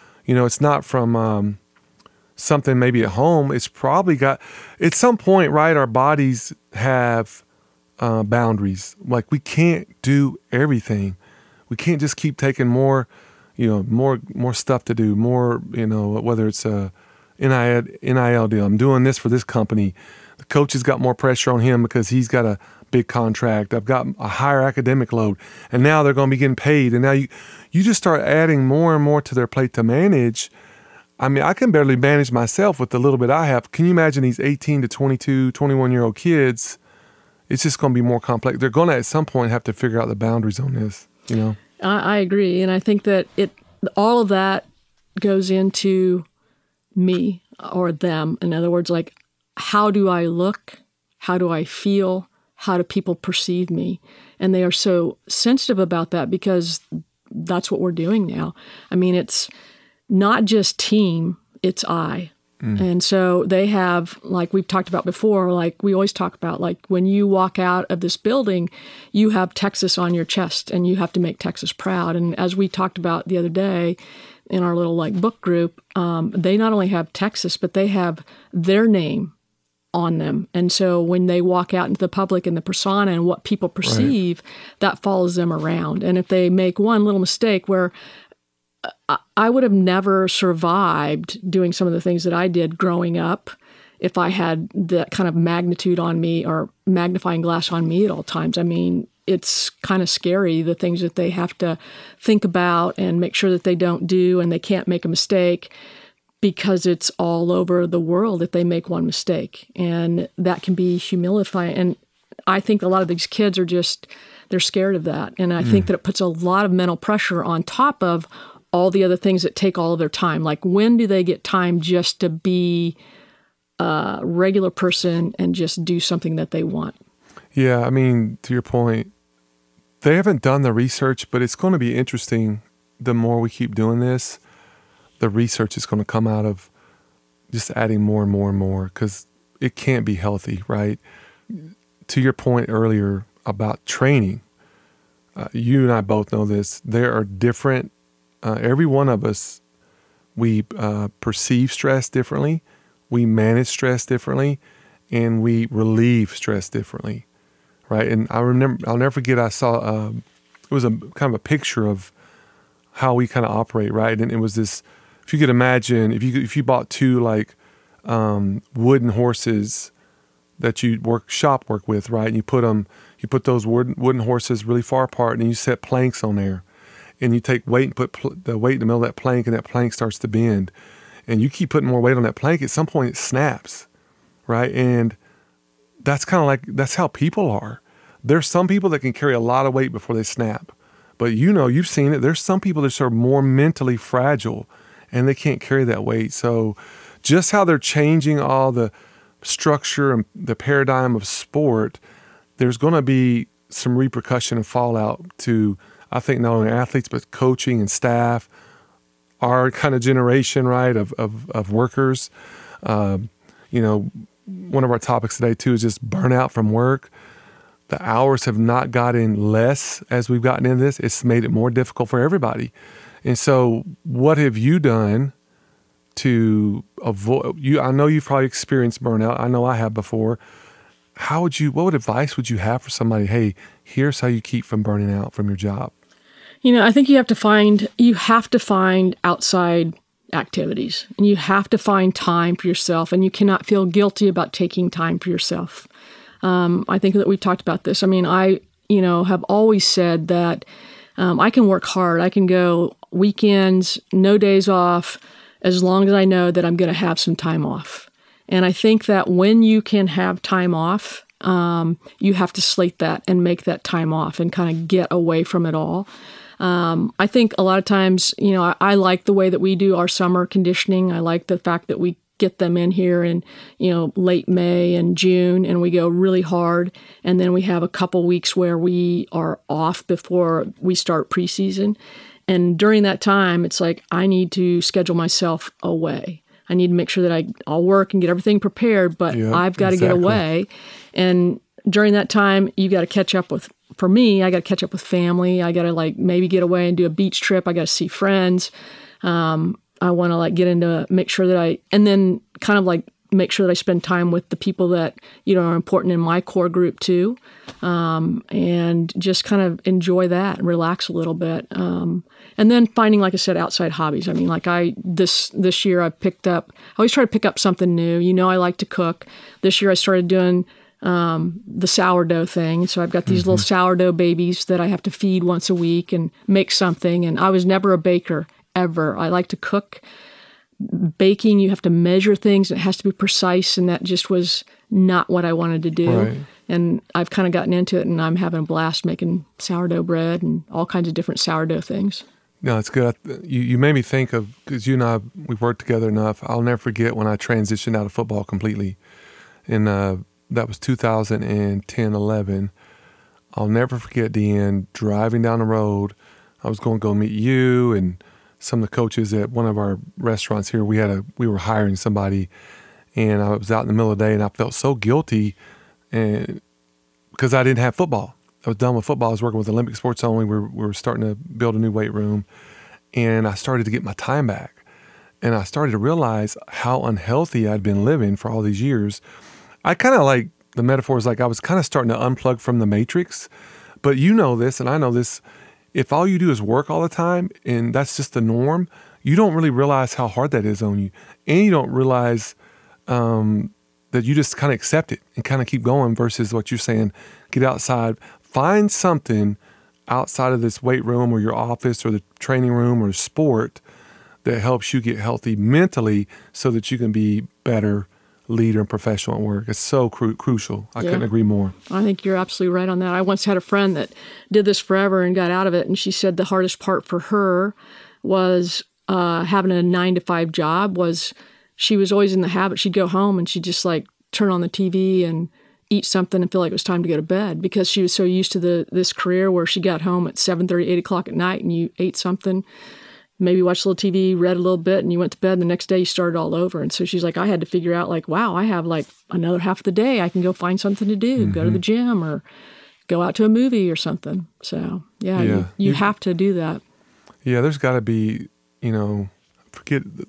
something maybe at home. It's probably got, at some point, right, our bodies have boundaries. Like, we can't do everything. We can't just keep taking more stuff to do, more, whether it's a NIL deal. I'm doing this for this company. The coach has got more pressure on him because he's got a big contract. I've got a higher academic load. And now they're going to be getting paid. And now you just start adding more and more to their plate to manage. I mean, I can barely manage myself with the little bit I have. Can you imagine these 18 to 22, 21-year-old kids? It's just going to be more complex. They're going to, at some point, have to figure out the boundaries on this, I agree. And I think that all of that goes into me or them. In other words, like, how do I look? How do I feel? How do people perceive me? And they are so sensitive about that because that's what we're doing now. I mean, it's not just team, it's I. And so they have, like we've talked about before, like we always talk about, like when you walk out of this building, you have Texas on your chest and you have to make Texas proud. And as we talked about the other day in our little like book group, they not only have Texas, but they have their name on them. And so when they walk out into the public and the persona and what people perceive, that follows them around. And if they make one little mistake where I would have never survived doing some of the things that I did growing up if I had that kind of magnitude on me or magnifying glass on me at all times. I mean, it's kind of scary, the things that they have to think about and make sure that they don't do, and they can't make a mistake because it's all over the world if they make one mistake. And that can be humiliating. And I think a lot of these kids are just, they're scared of that. And I think that it puts a lot of mental pressure on top of all the other things that take all of their time. Like, when do they get time just to be a regular person and just do something that they want? Yeah, I mean, to your point, they haven't done the research, but it's going to be interesting. The more we keep doing this, the research is going to come out of just adding more and more and more, because it can't be healthy, right? To your point earlier about training, you and I both know this. There are different, every one of us, we perceive stress differently. We manage stress differently. and we relieve stress differently, right? And I'll never forget, I saw, it was a kind of a picture of how we kind of operate, right? And it was this, if you could imagine, if you bought two like wooden horses that you shop work with, right? And you put those wooden horses really far apart, and you set planks on there, and you take weight and put the weight in the middle of that plank, and that plank starts to bend, and you keep putting more weight on that plank. At some point, it snaps, right? And that's kind of like, that's how people are. There's some people that can carry a lot of weight before they snap, but you've seen it. There's some people that are more mentally fragile, and they can't carry that weight. So just how they're changing all the structure and the paradigm of sport, there's going to be some repercussion and fallout to, I think, not only athletes, but coaching and staff, our kind of generation, right, of workers. One of our topics today, too, is just burnout from work. The hours have not gotten less as we've gotten into this. It's made it more difficult for everybody. And so what have you done to avoid, I know you've probably experienced burnout. I know I have before. What advice would you have for somebody? Hey, here's how you keep from burning out from your job. I think you have to find outside activities, and you have to find time for yourself, and you cannot feel guilty about taking time for yourself. I think that we've talked about this. I mean, I have always said that I can work hard. I can go weekends, no days off, as long as I know that I'm going to have some time off. And I think that when you can have time off, you have to slate that and make that time off and kind of get away from it all. I think a lot of times, I like the way that we do our summer conditioning. I like the fact that we get them in here in, late May and June, and we go really hard. And then we have a couple weeks where we are off before we start preseason. And during that time, it's like I need to schedule myself away. I need to make sure that I'll work and get everything prepared, but I've got to get away. And during that time, you got to catch up with, for me, I got to catch up with family. I got to maybe get away and do a beach trip. I got to see friends. I want to get into, make sure that and then kind of make sure that I spend time with the people that, are important in my core group too. And just kind of enjoy that and relax a little bit. And then finding, like I said, outside hobbies. I mean, this year I always try to pick up something new. I like to cook. This year I started doing the sourdough thing. So I've got these little sourdough babies that I have to feed once a week and make something. And I was never a baker, ever. I like to cook. Baking, you have to measure things. It has to be precise, and that just was not what I wanted to do. Right. And I've kind of gotten into it, and I'm having a blast making sourdough bread and all kinds of different sourdough things. No, it's good. You made me think of, because you and I, we've worked together enough. I'll never forget when I transitioned out of football completely. And that was 2010-11. I'll never forget, Deanne, driving down the road. I was going to go meet you and some of the coaches at one of our restaurants here. We were hiring somebody, and I was out in the middle of the day, and I felt so guilty, and because I didn't have football. I was done with football. I was working with Olympic Sports Only. We were starting to build a new weight room, and I started to get my time back, and I started to realize how unhealthy I'd been living for all these years. I kind of the metaphor is I was kind of starting to unplug from the matrix, but you know this, and I know this. If all you do is work all the time, and that's just the norm, you don't really realize how hard that is on you. And you don't realize that you just kind of accept it and kind of keep going versus what you're saying, get outside, find something outside of this weight room or your office or the training room or sport that helps you get healthy mentally so that you can be better leader and professional at work. It's so crucial. I couldn't agree more. I think you're absolutely right on that. I once had a friend that did this forever and got out of it, and she said the hardest part for her was having a 9-to-5 job. Was she was always in the habit, she'd go home and she'd just turn on the TV and eat something and feel like it was time to go to bed, because she was so used to this career where she got home at 7:30, 8 o'clock at night, and you ate something, maybe watched a little TV, read a little bit, and you went to bed, and the next day you started all over. And so she's like, I had to figure out wow, I have another half of the day. I can go find something to do, go to the gym or go out to a movie or something. So you have to do that. Yeah, there's got to be,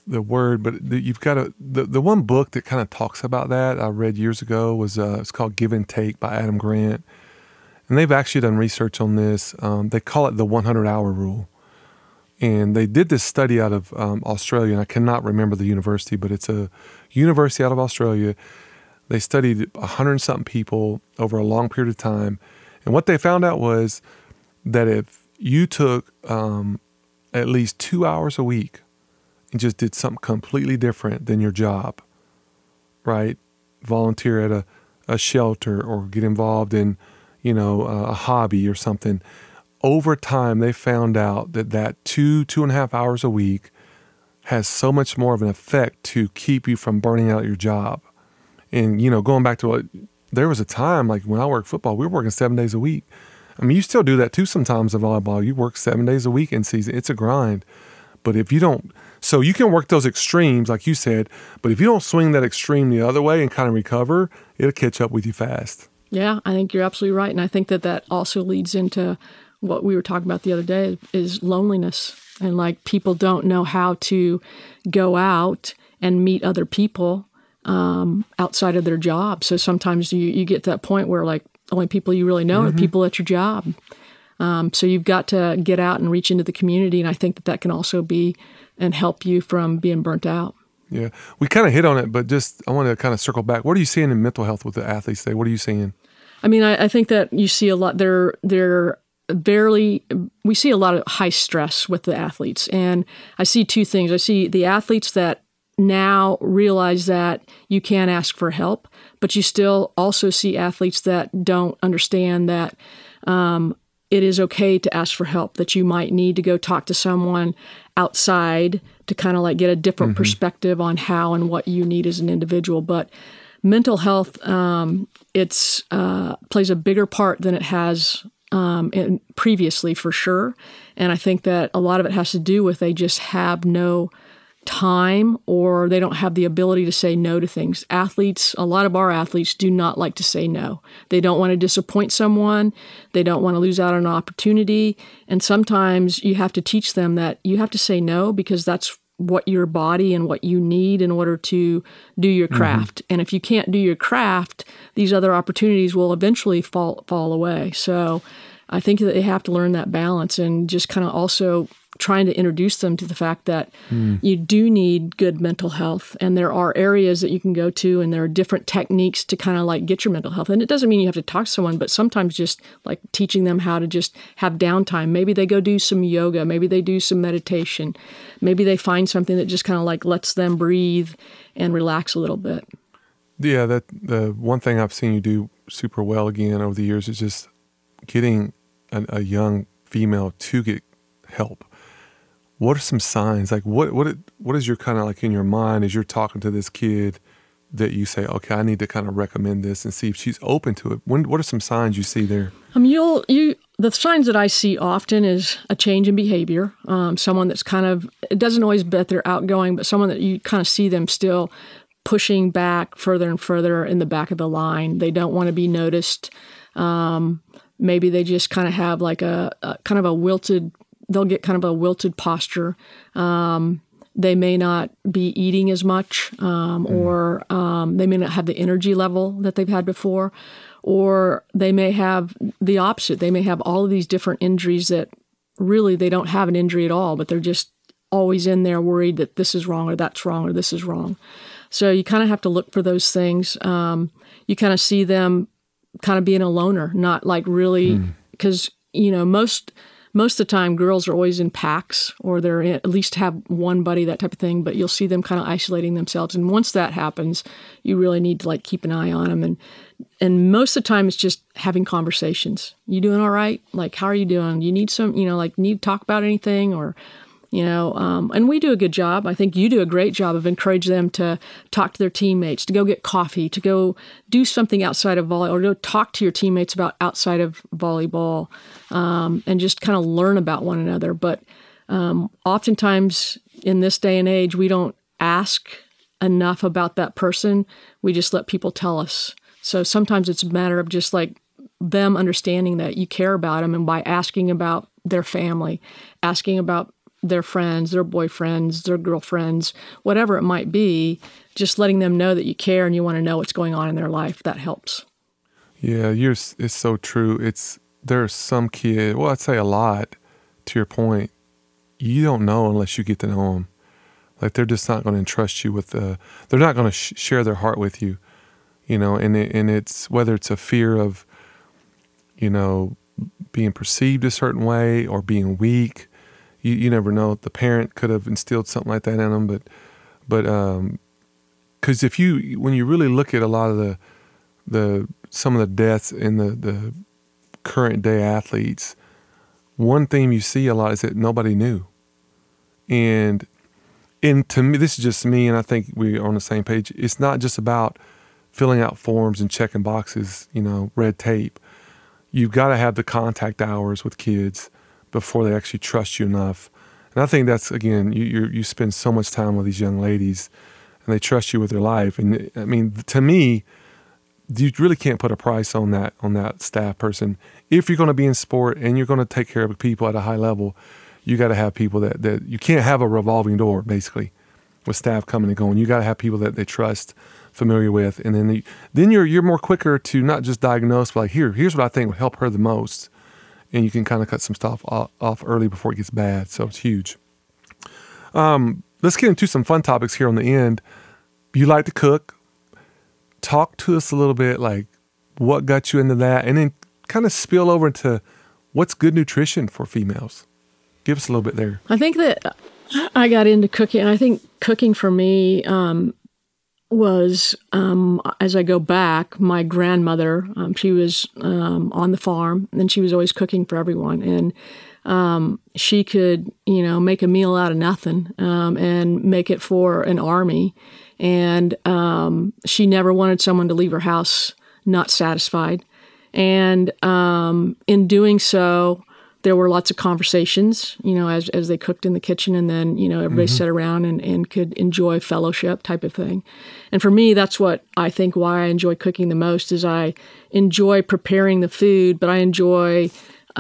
the word, but you've got the one book that kind of talks about that I read years ago was it's called Give and Take by Adam Grant, and they've actually done research on this. They call it the 100-hour rule, and they did this study out of Australia, and I cannot remember the university, but it's a university out of Australia. They studied 100-something people over a long period of time, and what they found out was that if you took at least 2 hours a week and just did something completely different than your job, right? Volunteer at a shelter or get involved in, a hobby or something. Over time, they found out that 2.5 hours a week has so much more of an effect to keep you from burning out your job. And, going back to there was a time, like when I worked football, we were working 7 days a week. I mean, you still do that too sometimes in volleyball. You work 7 days a week in season. It's a grind. But if you don't, so you can work those extremes, like you said, but if you don't swing that extreme the other way and kind of recover, it'll catch up with you fast. Yeah, I think you're absolutely right. And I think that also leads into what we were talking about the other day is loneliness. And like people don't know how to go out and meet other people outside of their job. So sometimes you get to that point where like only people you really know are the people at your job. So you've got to get out and reach into the community. And I think that can also be and help you from being burnt out. Yeah. We kind of hit on it, but I want to kind of circle back. What are you seeing in mental health with the athletes today? What are you seeing? I mean, I think that you see a lot, we see a lot of high stress with the athletes. And I see two things. I see the athletes that now realize that you can ask for help, but you still also see athletes that don't understand that it is okay to ask for help, that you might need to go talk to someone outside to kind of like get a different perspective on how and what you need as an individual. But mental health, it's plays a bigger part than it has previously for sure. And I think that a lot of it has to do with they just have no time or they don't have the ability to say no to things. Athletes, a lot of our athletes do not like to say no. They don't want to disappoint someone. They don't want to lose out on an opportunity. And sometimes you have to teach them that you have to say no because that's what your body and what you need in order to do your craft. And if you can't do your craft, these other opportunities will eventually fall away. So I think that they have to learn that balance and just kind of also trying to introduce them to the fact that you do need good mental health, and there are areas that you can go to, and there are different techniques to kind of like get your mental health. And it doesn't mean you have to talk to someone, but sometimes just like teaching them how to just have downtime. Maybe they go do some yoga, maybe they do some meditation, maybe they find something that just kind of like lets them breathe and relax a little bit. Yeah, the one thing I've seen you do super well again over the years is just getting a young female to get help. What are some signs? Like what is your kind of like in your mind as you're talking to this kid that you say, okay, I need to kind of recommend this and see if she's open to it? What are some signs you see there? The signs that I see often is a change in behavior. Someone that's kind of, it doesn't always bet they're outgoing, but someone that you kind of see them still pushing back further and further in the back of the line. They don't want to be noticed. Maybe they just kind of have like a kind of a wilted. They'll get kind of a wilted posture. They may not be eating as much, or they may not have the energy level that they've had before, or they may have the opposite. They may have all of these different injuries that really they don't have an injury at all, but they're just always in there worried that this is wrong or that's wrong or this is wrong. So you kind of have to look for those things. You kind of see them kind of being a loner, not like really, because, most of the time, girls are always in packs, or they're at least have one buddy, that type of thing. But you'll see them kind of isolating themselves. And once that happens, you really need to like keep an eye on them. And most of the time, it's just having conversations. You doing all right? Like, how are you doing? You need some, need to talk about anything, or, and we do a good job. I think you do a great job of encouraging them to talk to their teammates, to go get coffee, to go do something outside of volleyball, or go talk to your teammates about outside of volleyball, and just kind of learn about one another. But oftentimes in this day and age, we don't ask enough about that person. We just let people tell us. So sometimes it's a matter of just like them understanding that you care about them, and by asking about their family, asking about their friends, their boyfriends, their girlfriends, whatever it might be, just letting them know that you care and you want to know what's going on in their life, that helps. Yeah, it's so true. There's some kid, well, I'd say a lot, to your point, you don't know unless you get to know them. Like, they're just not going to entrust you with they're not going to share their heart with you, and it's, whether it's a fear of, being perceived a certain way or being weak, you never know. The parent could have instilled something like that in them, but because when you really look at a lot of some of the deaths in the current day athletes, one thing you see a lot is that nobody knew. And to me, this is just me, and I think we're on the same page. It's not just about filling out forms and checking boxes, red tape. You've got to have the contact hours with kids before they actually trust you enough. And I think that's, again, you spend so much time with these young ladies, and they trust you with their life. And I mean, to me, you really can't put a price on that staff person. If you're going to be in sport and you're going to take care of people at a high level, you got to have people that you can't have a revolving door, basically, with staff coming and going. You got to have people that they trust, familiar with, and then you're more quicker to not just diagnose, but like, here's what I think would help her the most, and you can kind of cut some stuff off early before it gets bad. So it's huge. Let's get into some fun topics here on the end. You like to cook. Talk to us a little bit, like, what got you into that, and then kind of spill over into what's good nutrition for females. Give us a little bit there. I think that I got into cooking. I think cooking for me was, as I go back, my grandmother, she was on the farm, and she was always cooking for everyone. And she could, make a meal out of nothing and make it for an army. And she never wanted someone to leave her house not satisfied. And in doing so, there were lots of conversations, as they cooked in the kitchen, and then, everybody sat around and could enjoy fellowship type of thing. And for me, that's what I think why I enjoy cooking the most is I enjoy preparing the food, but I enjoy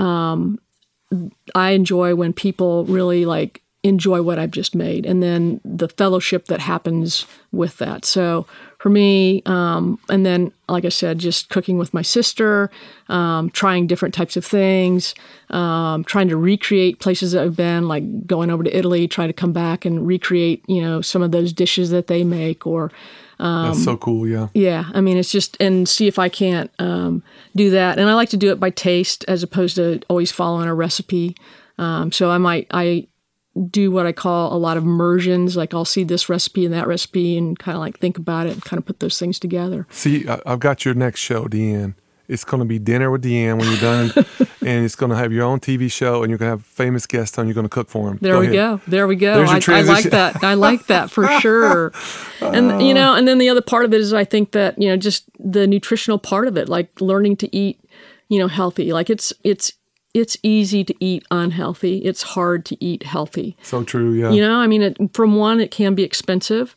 when people really enjoy what I've just made, and then the fellowship that happens with that. So for me, and then, like I said, just cooking with my sister, trying different types of things, trying to recreate places that I've been, like going over to Italy, trying to come back and recreate, some of those dishes that they make, or that's so cool, yeah. Yeah, I mean, it's just, and see if I can't do that. And I like to do it by taste as opposed to always following a recipe. So I do what I call a lot of immersions. Like, I'll see this recipe and that recipe and kind of think about it and kind of put those things together. See, I've got your next show, Deanne. It's going to be Dinner with Deanne when you're done, and it's going to have your own TV show, and you're going to have famous guests on. You're going to cook for them. There we go. I like that. I like that for sure. And and then the other part of it is I think that just the nutritional part of it, like learning to eat, healthy. Like it's easy to eat unhealthy. It's hard to eat healthy. So true, yeah. From one, it can be expensive,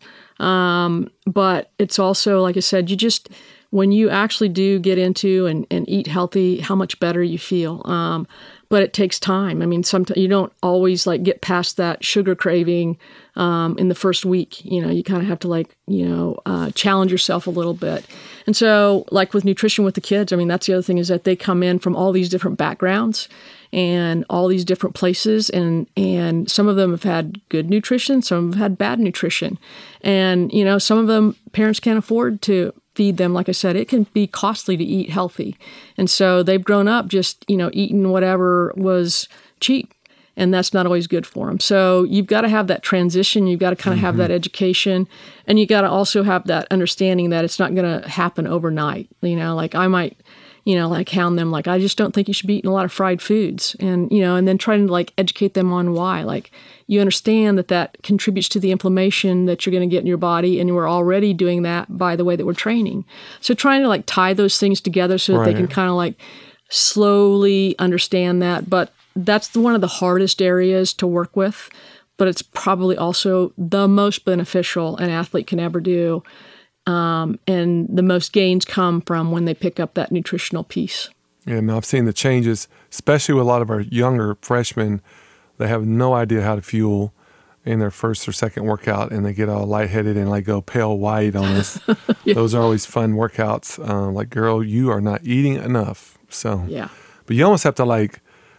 but it's also, like I said, when you actually do get into and eat healthy, how much better you feel. But it takes time. Sometimes you don't always get past that sugar craving in the first week. You kind of have to challenge yourself a little bit. And so, with nutrition with the kids, that's the other thing is that they come in from all these different backgrounds and all these different places, and some of them have had good nutrition, some have had bad nutrition, and some of them parents can't afford to feed them. Like I said, it can be costly to eat healthy. And so they've grown up just, eating whatever was cheap. And that's not always good for them. So you've got to have that transition. You've got to kind of have that education. And you got to also have that understanding that it's not going to happen overnight. I might, hound them, I just don't think you should be eating a lot of fried foods. And, and then trying to educate them on why. You understand that contributes to the inflammation that you're going to get in your body. And we're already doing that by the way that we're training. So trying to tie those things together so that they can kind of slowly understand that. But that's one of the hardest areas to work with. But it's probably also the most beneficial an athlete can ever do. And the most gains come from when they pick up that nutritional piece. Yeah, I've seen the changes, especially with a lot of our younger freshmen. They have no idea how to fuel in their first or second workout, and they get all lightheaded and like go pale white on us. Yeah. Those are always fun workouts. Like, girl, you are not eating enough. So, Yeah. but you almost have to like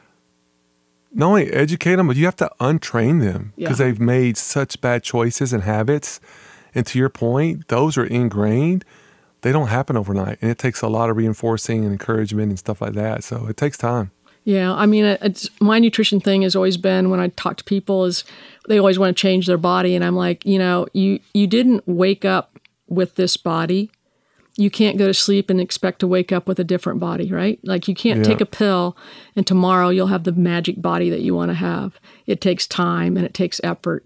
not only educate them, but you have to untrain them because Yeah. they've made such bad choices and habits. And to your point, those are ingrained. They don't happen overnight, and it takes a lot of reinforcing and encouragement and stuff like that. So it takes time. Yeah, I mean, it's my nutrition thing has always been when I talk to people is they always want to change their body, and I'm like, you didn't wake up with this body. You can't go to sleep and expect to wake up with a different body, right? Like you can't take a pill and tomorrow you'll have the magic body that you want to have. It takes time and it takes effort,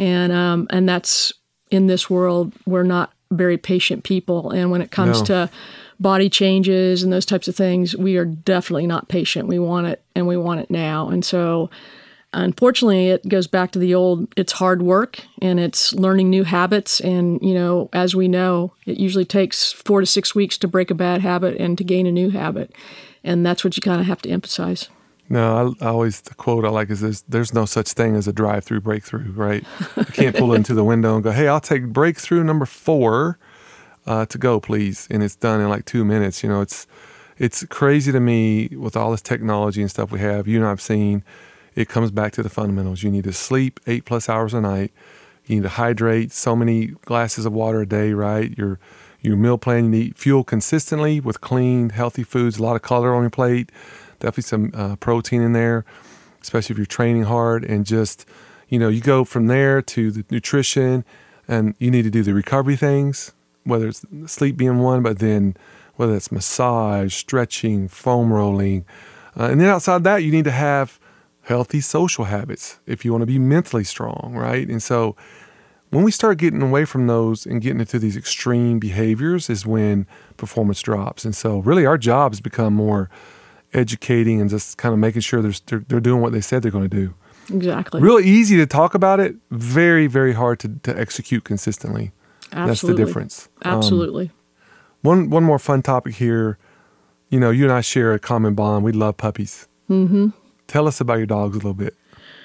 and that's in this world we're not very patient people, and when it comes to body changes and those types of things, we are definitely not patient. We want it, and we want it now. And so, unfortunately, it goes back to the old, it's hard work, and it's learning new habits. And, as we know, it usually takes 4 to 6 weeks to break a bad habit and to gain a new habit. And that's what you kind of have to emphasize. No, I always, the quote I like is there's no such thing as a drive-through breakthrough, right? You can't pull into the window and go, hey, I'll take breakthrough number 4 to go, please. And it's done in like 2 minutes. It's crazy to me with all this technology and stuff we have. I've seen, it comes back to the fundamentals. You need to sleep 8+ hours a night. You need to hydrate so many glasses of water a day, right? Your meal plan, you need fuel consistently with clean, healthy foods, a lot of color on your plate. Definitely some protein in there, especially if you're training hard. And just, you go from there to the nutrition, and you need to do the recovery things, whether it's sleep being one, but then whether it's massage, stretching, foam rolling. And then outside that, you need to have healthy social habits if you want to be mentally strong, right? And so when we start getting away from those and getting into these extreme behaviors is when performance drops. And so really our job has become more educating and just kind of making sure they're doing what they said they're going to do. Exactly. Real easy to talk about it, very, very hard to execute consistently. Absolutely. That's the difference. Absolutely. One more fun topic here. You and I share a common bond. We love puppies. Mm-hmm. Tell us about your dogs a little bit.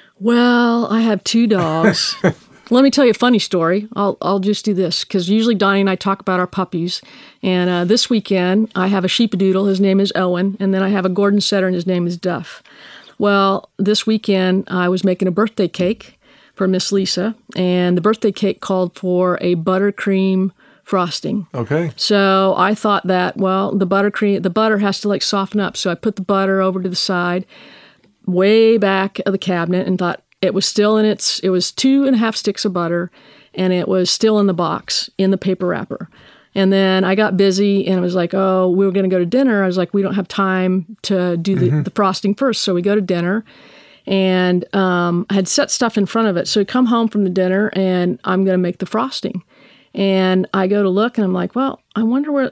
Well, I have 2 dogs. Let me tell you a funny story. I'll just do this because usually Donnie and I talk about our puppies. And this weekend, I have a sheepadoodle. His name is Owen. And then I have a Gordon Setter, and his name is Duff. Well, this weekend, I was making a birthday cake for Miss Lisa. And the birthday cake called for a buttercream frosting. Okay. So I thought that, the butter has to like soften up. So I put the butter over to the side, way back of the cabinet, and thought it was still it was 2.5 sticks of butter, and it was still in the box, in the paper wrapper. And then I got busy, and it was like, oh, we were going to go to dinner. I was like, we don't have time to do the frosting first. So we go to dinner, and I had set stuff in front of it. So we come home from the dinner, and I'm going to make the frosting. And I go to look, and I'm like, well, I wonder where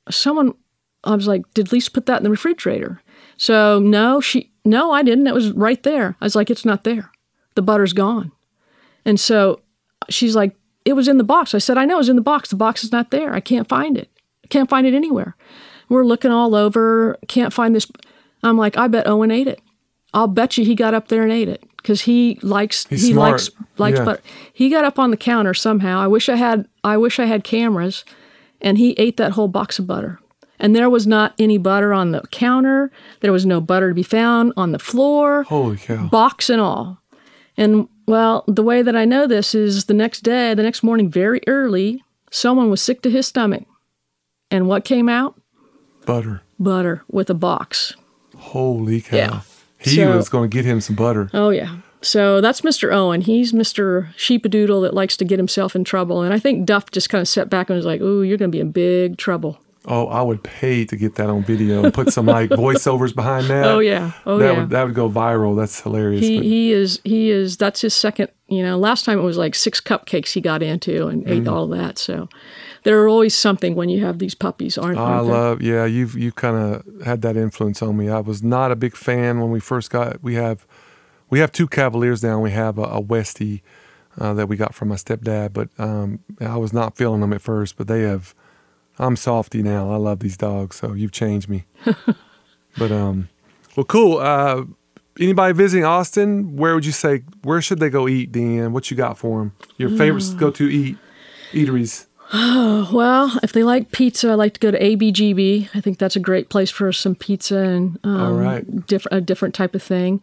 I was like, did Lisa put that in the refrigerator? So no, I didn't. It was right there. I was like, it's not there. The butter's gone. And so she's like, it was in the box. I said, I know it was in the box. The box is not there. I can't find it. I can't find it anywhere. We're looking all over. Can't find this. I'm like, I bet Owen ate it. I'll bet you he got up there and ate it because he likes smart. likes butter. He got up on the counter somehow. I wish I had cameras, and he ate that whole box of butter. And there was not any butter on the counter. There was no butter to be found on the floor. Holy cow. Box and all. And, well, the way that I know this is the next morning, very early, someone was sick to his stomach. And what came out? Butter. Butter with a box. Holy cow. Yeah. He was going to get him some butter. Oh, yeah. So that's Mr. Owen. He's Mr. Sheepadoodle that likes to get himself in trouble. And I think Duff just kind of sat back and was like, ooh, you're going to be in big trouble. Oh, I would pay to get that on video and put some like voiceovers behind that. Oh yeah, that would go viral. That's hilarious. He is. That's his second. Last time it was like 6 cupcakes he got into and ate all of that. So there are always something when you have these puppies, aren't there? You kind of had that influence on me. I was not a big fan when we first got. We have 2 Cavaliers now. We have a Westie that we got from my stepdad, but I was not feeling them at first, but they have. I'm softy now. I love these dogs, so you've changed me. But, well, cool. Anybody visiting Austin, where should they go eat, Deanne? What you got for them? Your favorite go-to eateries? Well, if they like pizza, I like to go to ABGB. I think that's a great place for some pizza and All right. a different type of thing.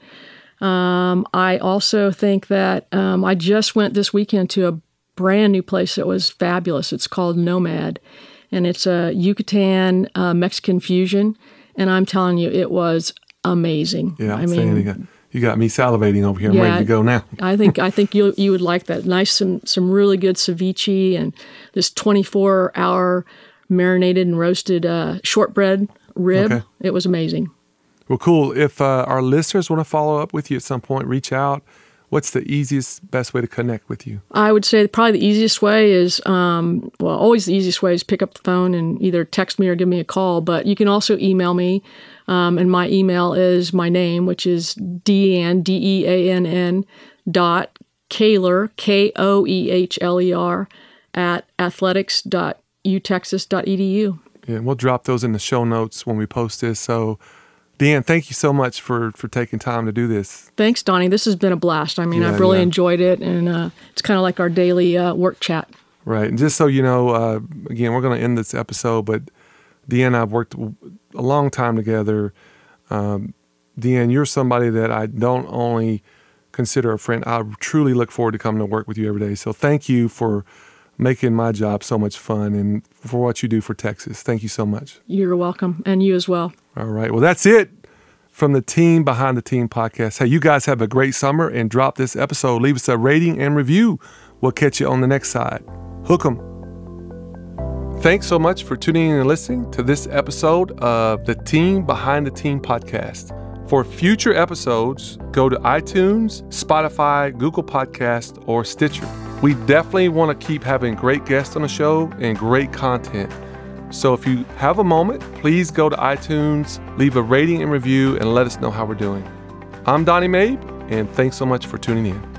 I also think that I just went this weekend to a brand new place that was fabulous. It's called Nomad, and it's a Yucatan Mexican fusion. And I'm telling you, it was amazing. Yeah, I mean, you got me salivating over here. I'm ready to go now. I think you would like that. Nice, some really good ceviche and this 24-hour marinated and roasted shortbread rib. Okay. It was amazing. Well, cool. If our listeners want to follow up with you at some point, reach out. What's the best way to connect with you? I would say probably the easiest way is, always the easiest way is pick up the phone and either text me or give me a call. But you can also email me, and my email is my name, which is Deann, Deann, Koehler, Koehler, at athletics.utexas.edu. Yeah, and we'll drop those in the show notes when we post this. So, Deann, thank you so much for taking time to do this. Thanks, Donnie. This has been a blast. I mean, I've really enjoyed it, and it's kind of like our daily work chat. Right. And just so you know, again, we're going to end this episode, but Deann and I have worked a long time together. Deann, you're somebody that I don't only consider a friend. I truly look forward to coming to work with you every day. So thank you for making my job so much fun and for what you do for Texas. Thank you so much. You're welcome, and you as well. All right. Well, that's it from the Team Behind the Team podcast. Hey, you guys have a great summer and drop this episode. Leave us a rating and review. We'll catch you on the next side. Hook 'em. Thanks so much for tuning in and listening to this episode of the Team Behind the Team podcast. For future episodes, go to iTunes, Spotify, Google Podcast, or Stitcher. We definitely want to keep having great guests on the show and great content. So if you have a moment, please go to iTunes, leave a rating and review, and let us know how we're doing. I'm Donnie Mabe, and thanks so much for tuning in.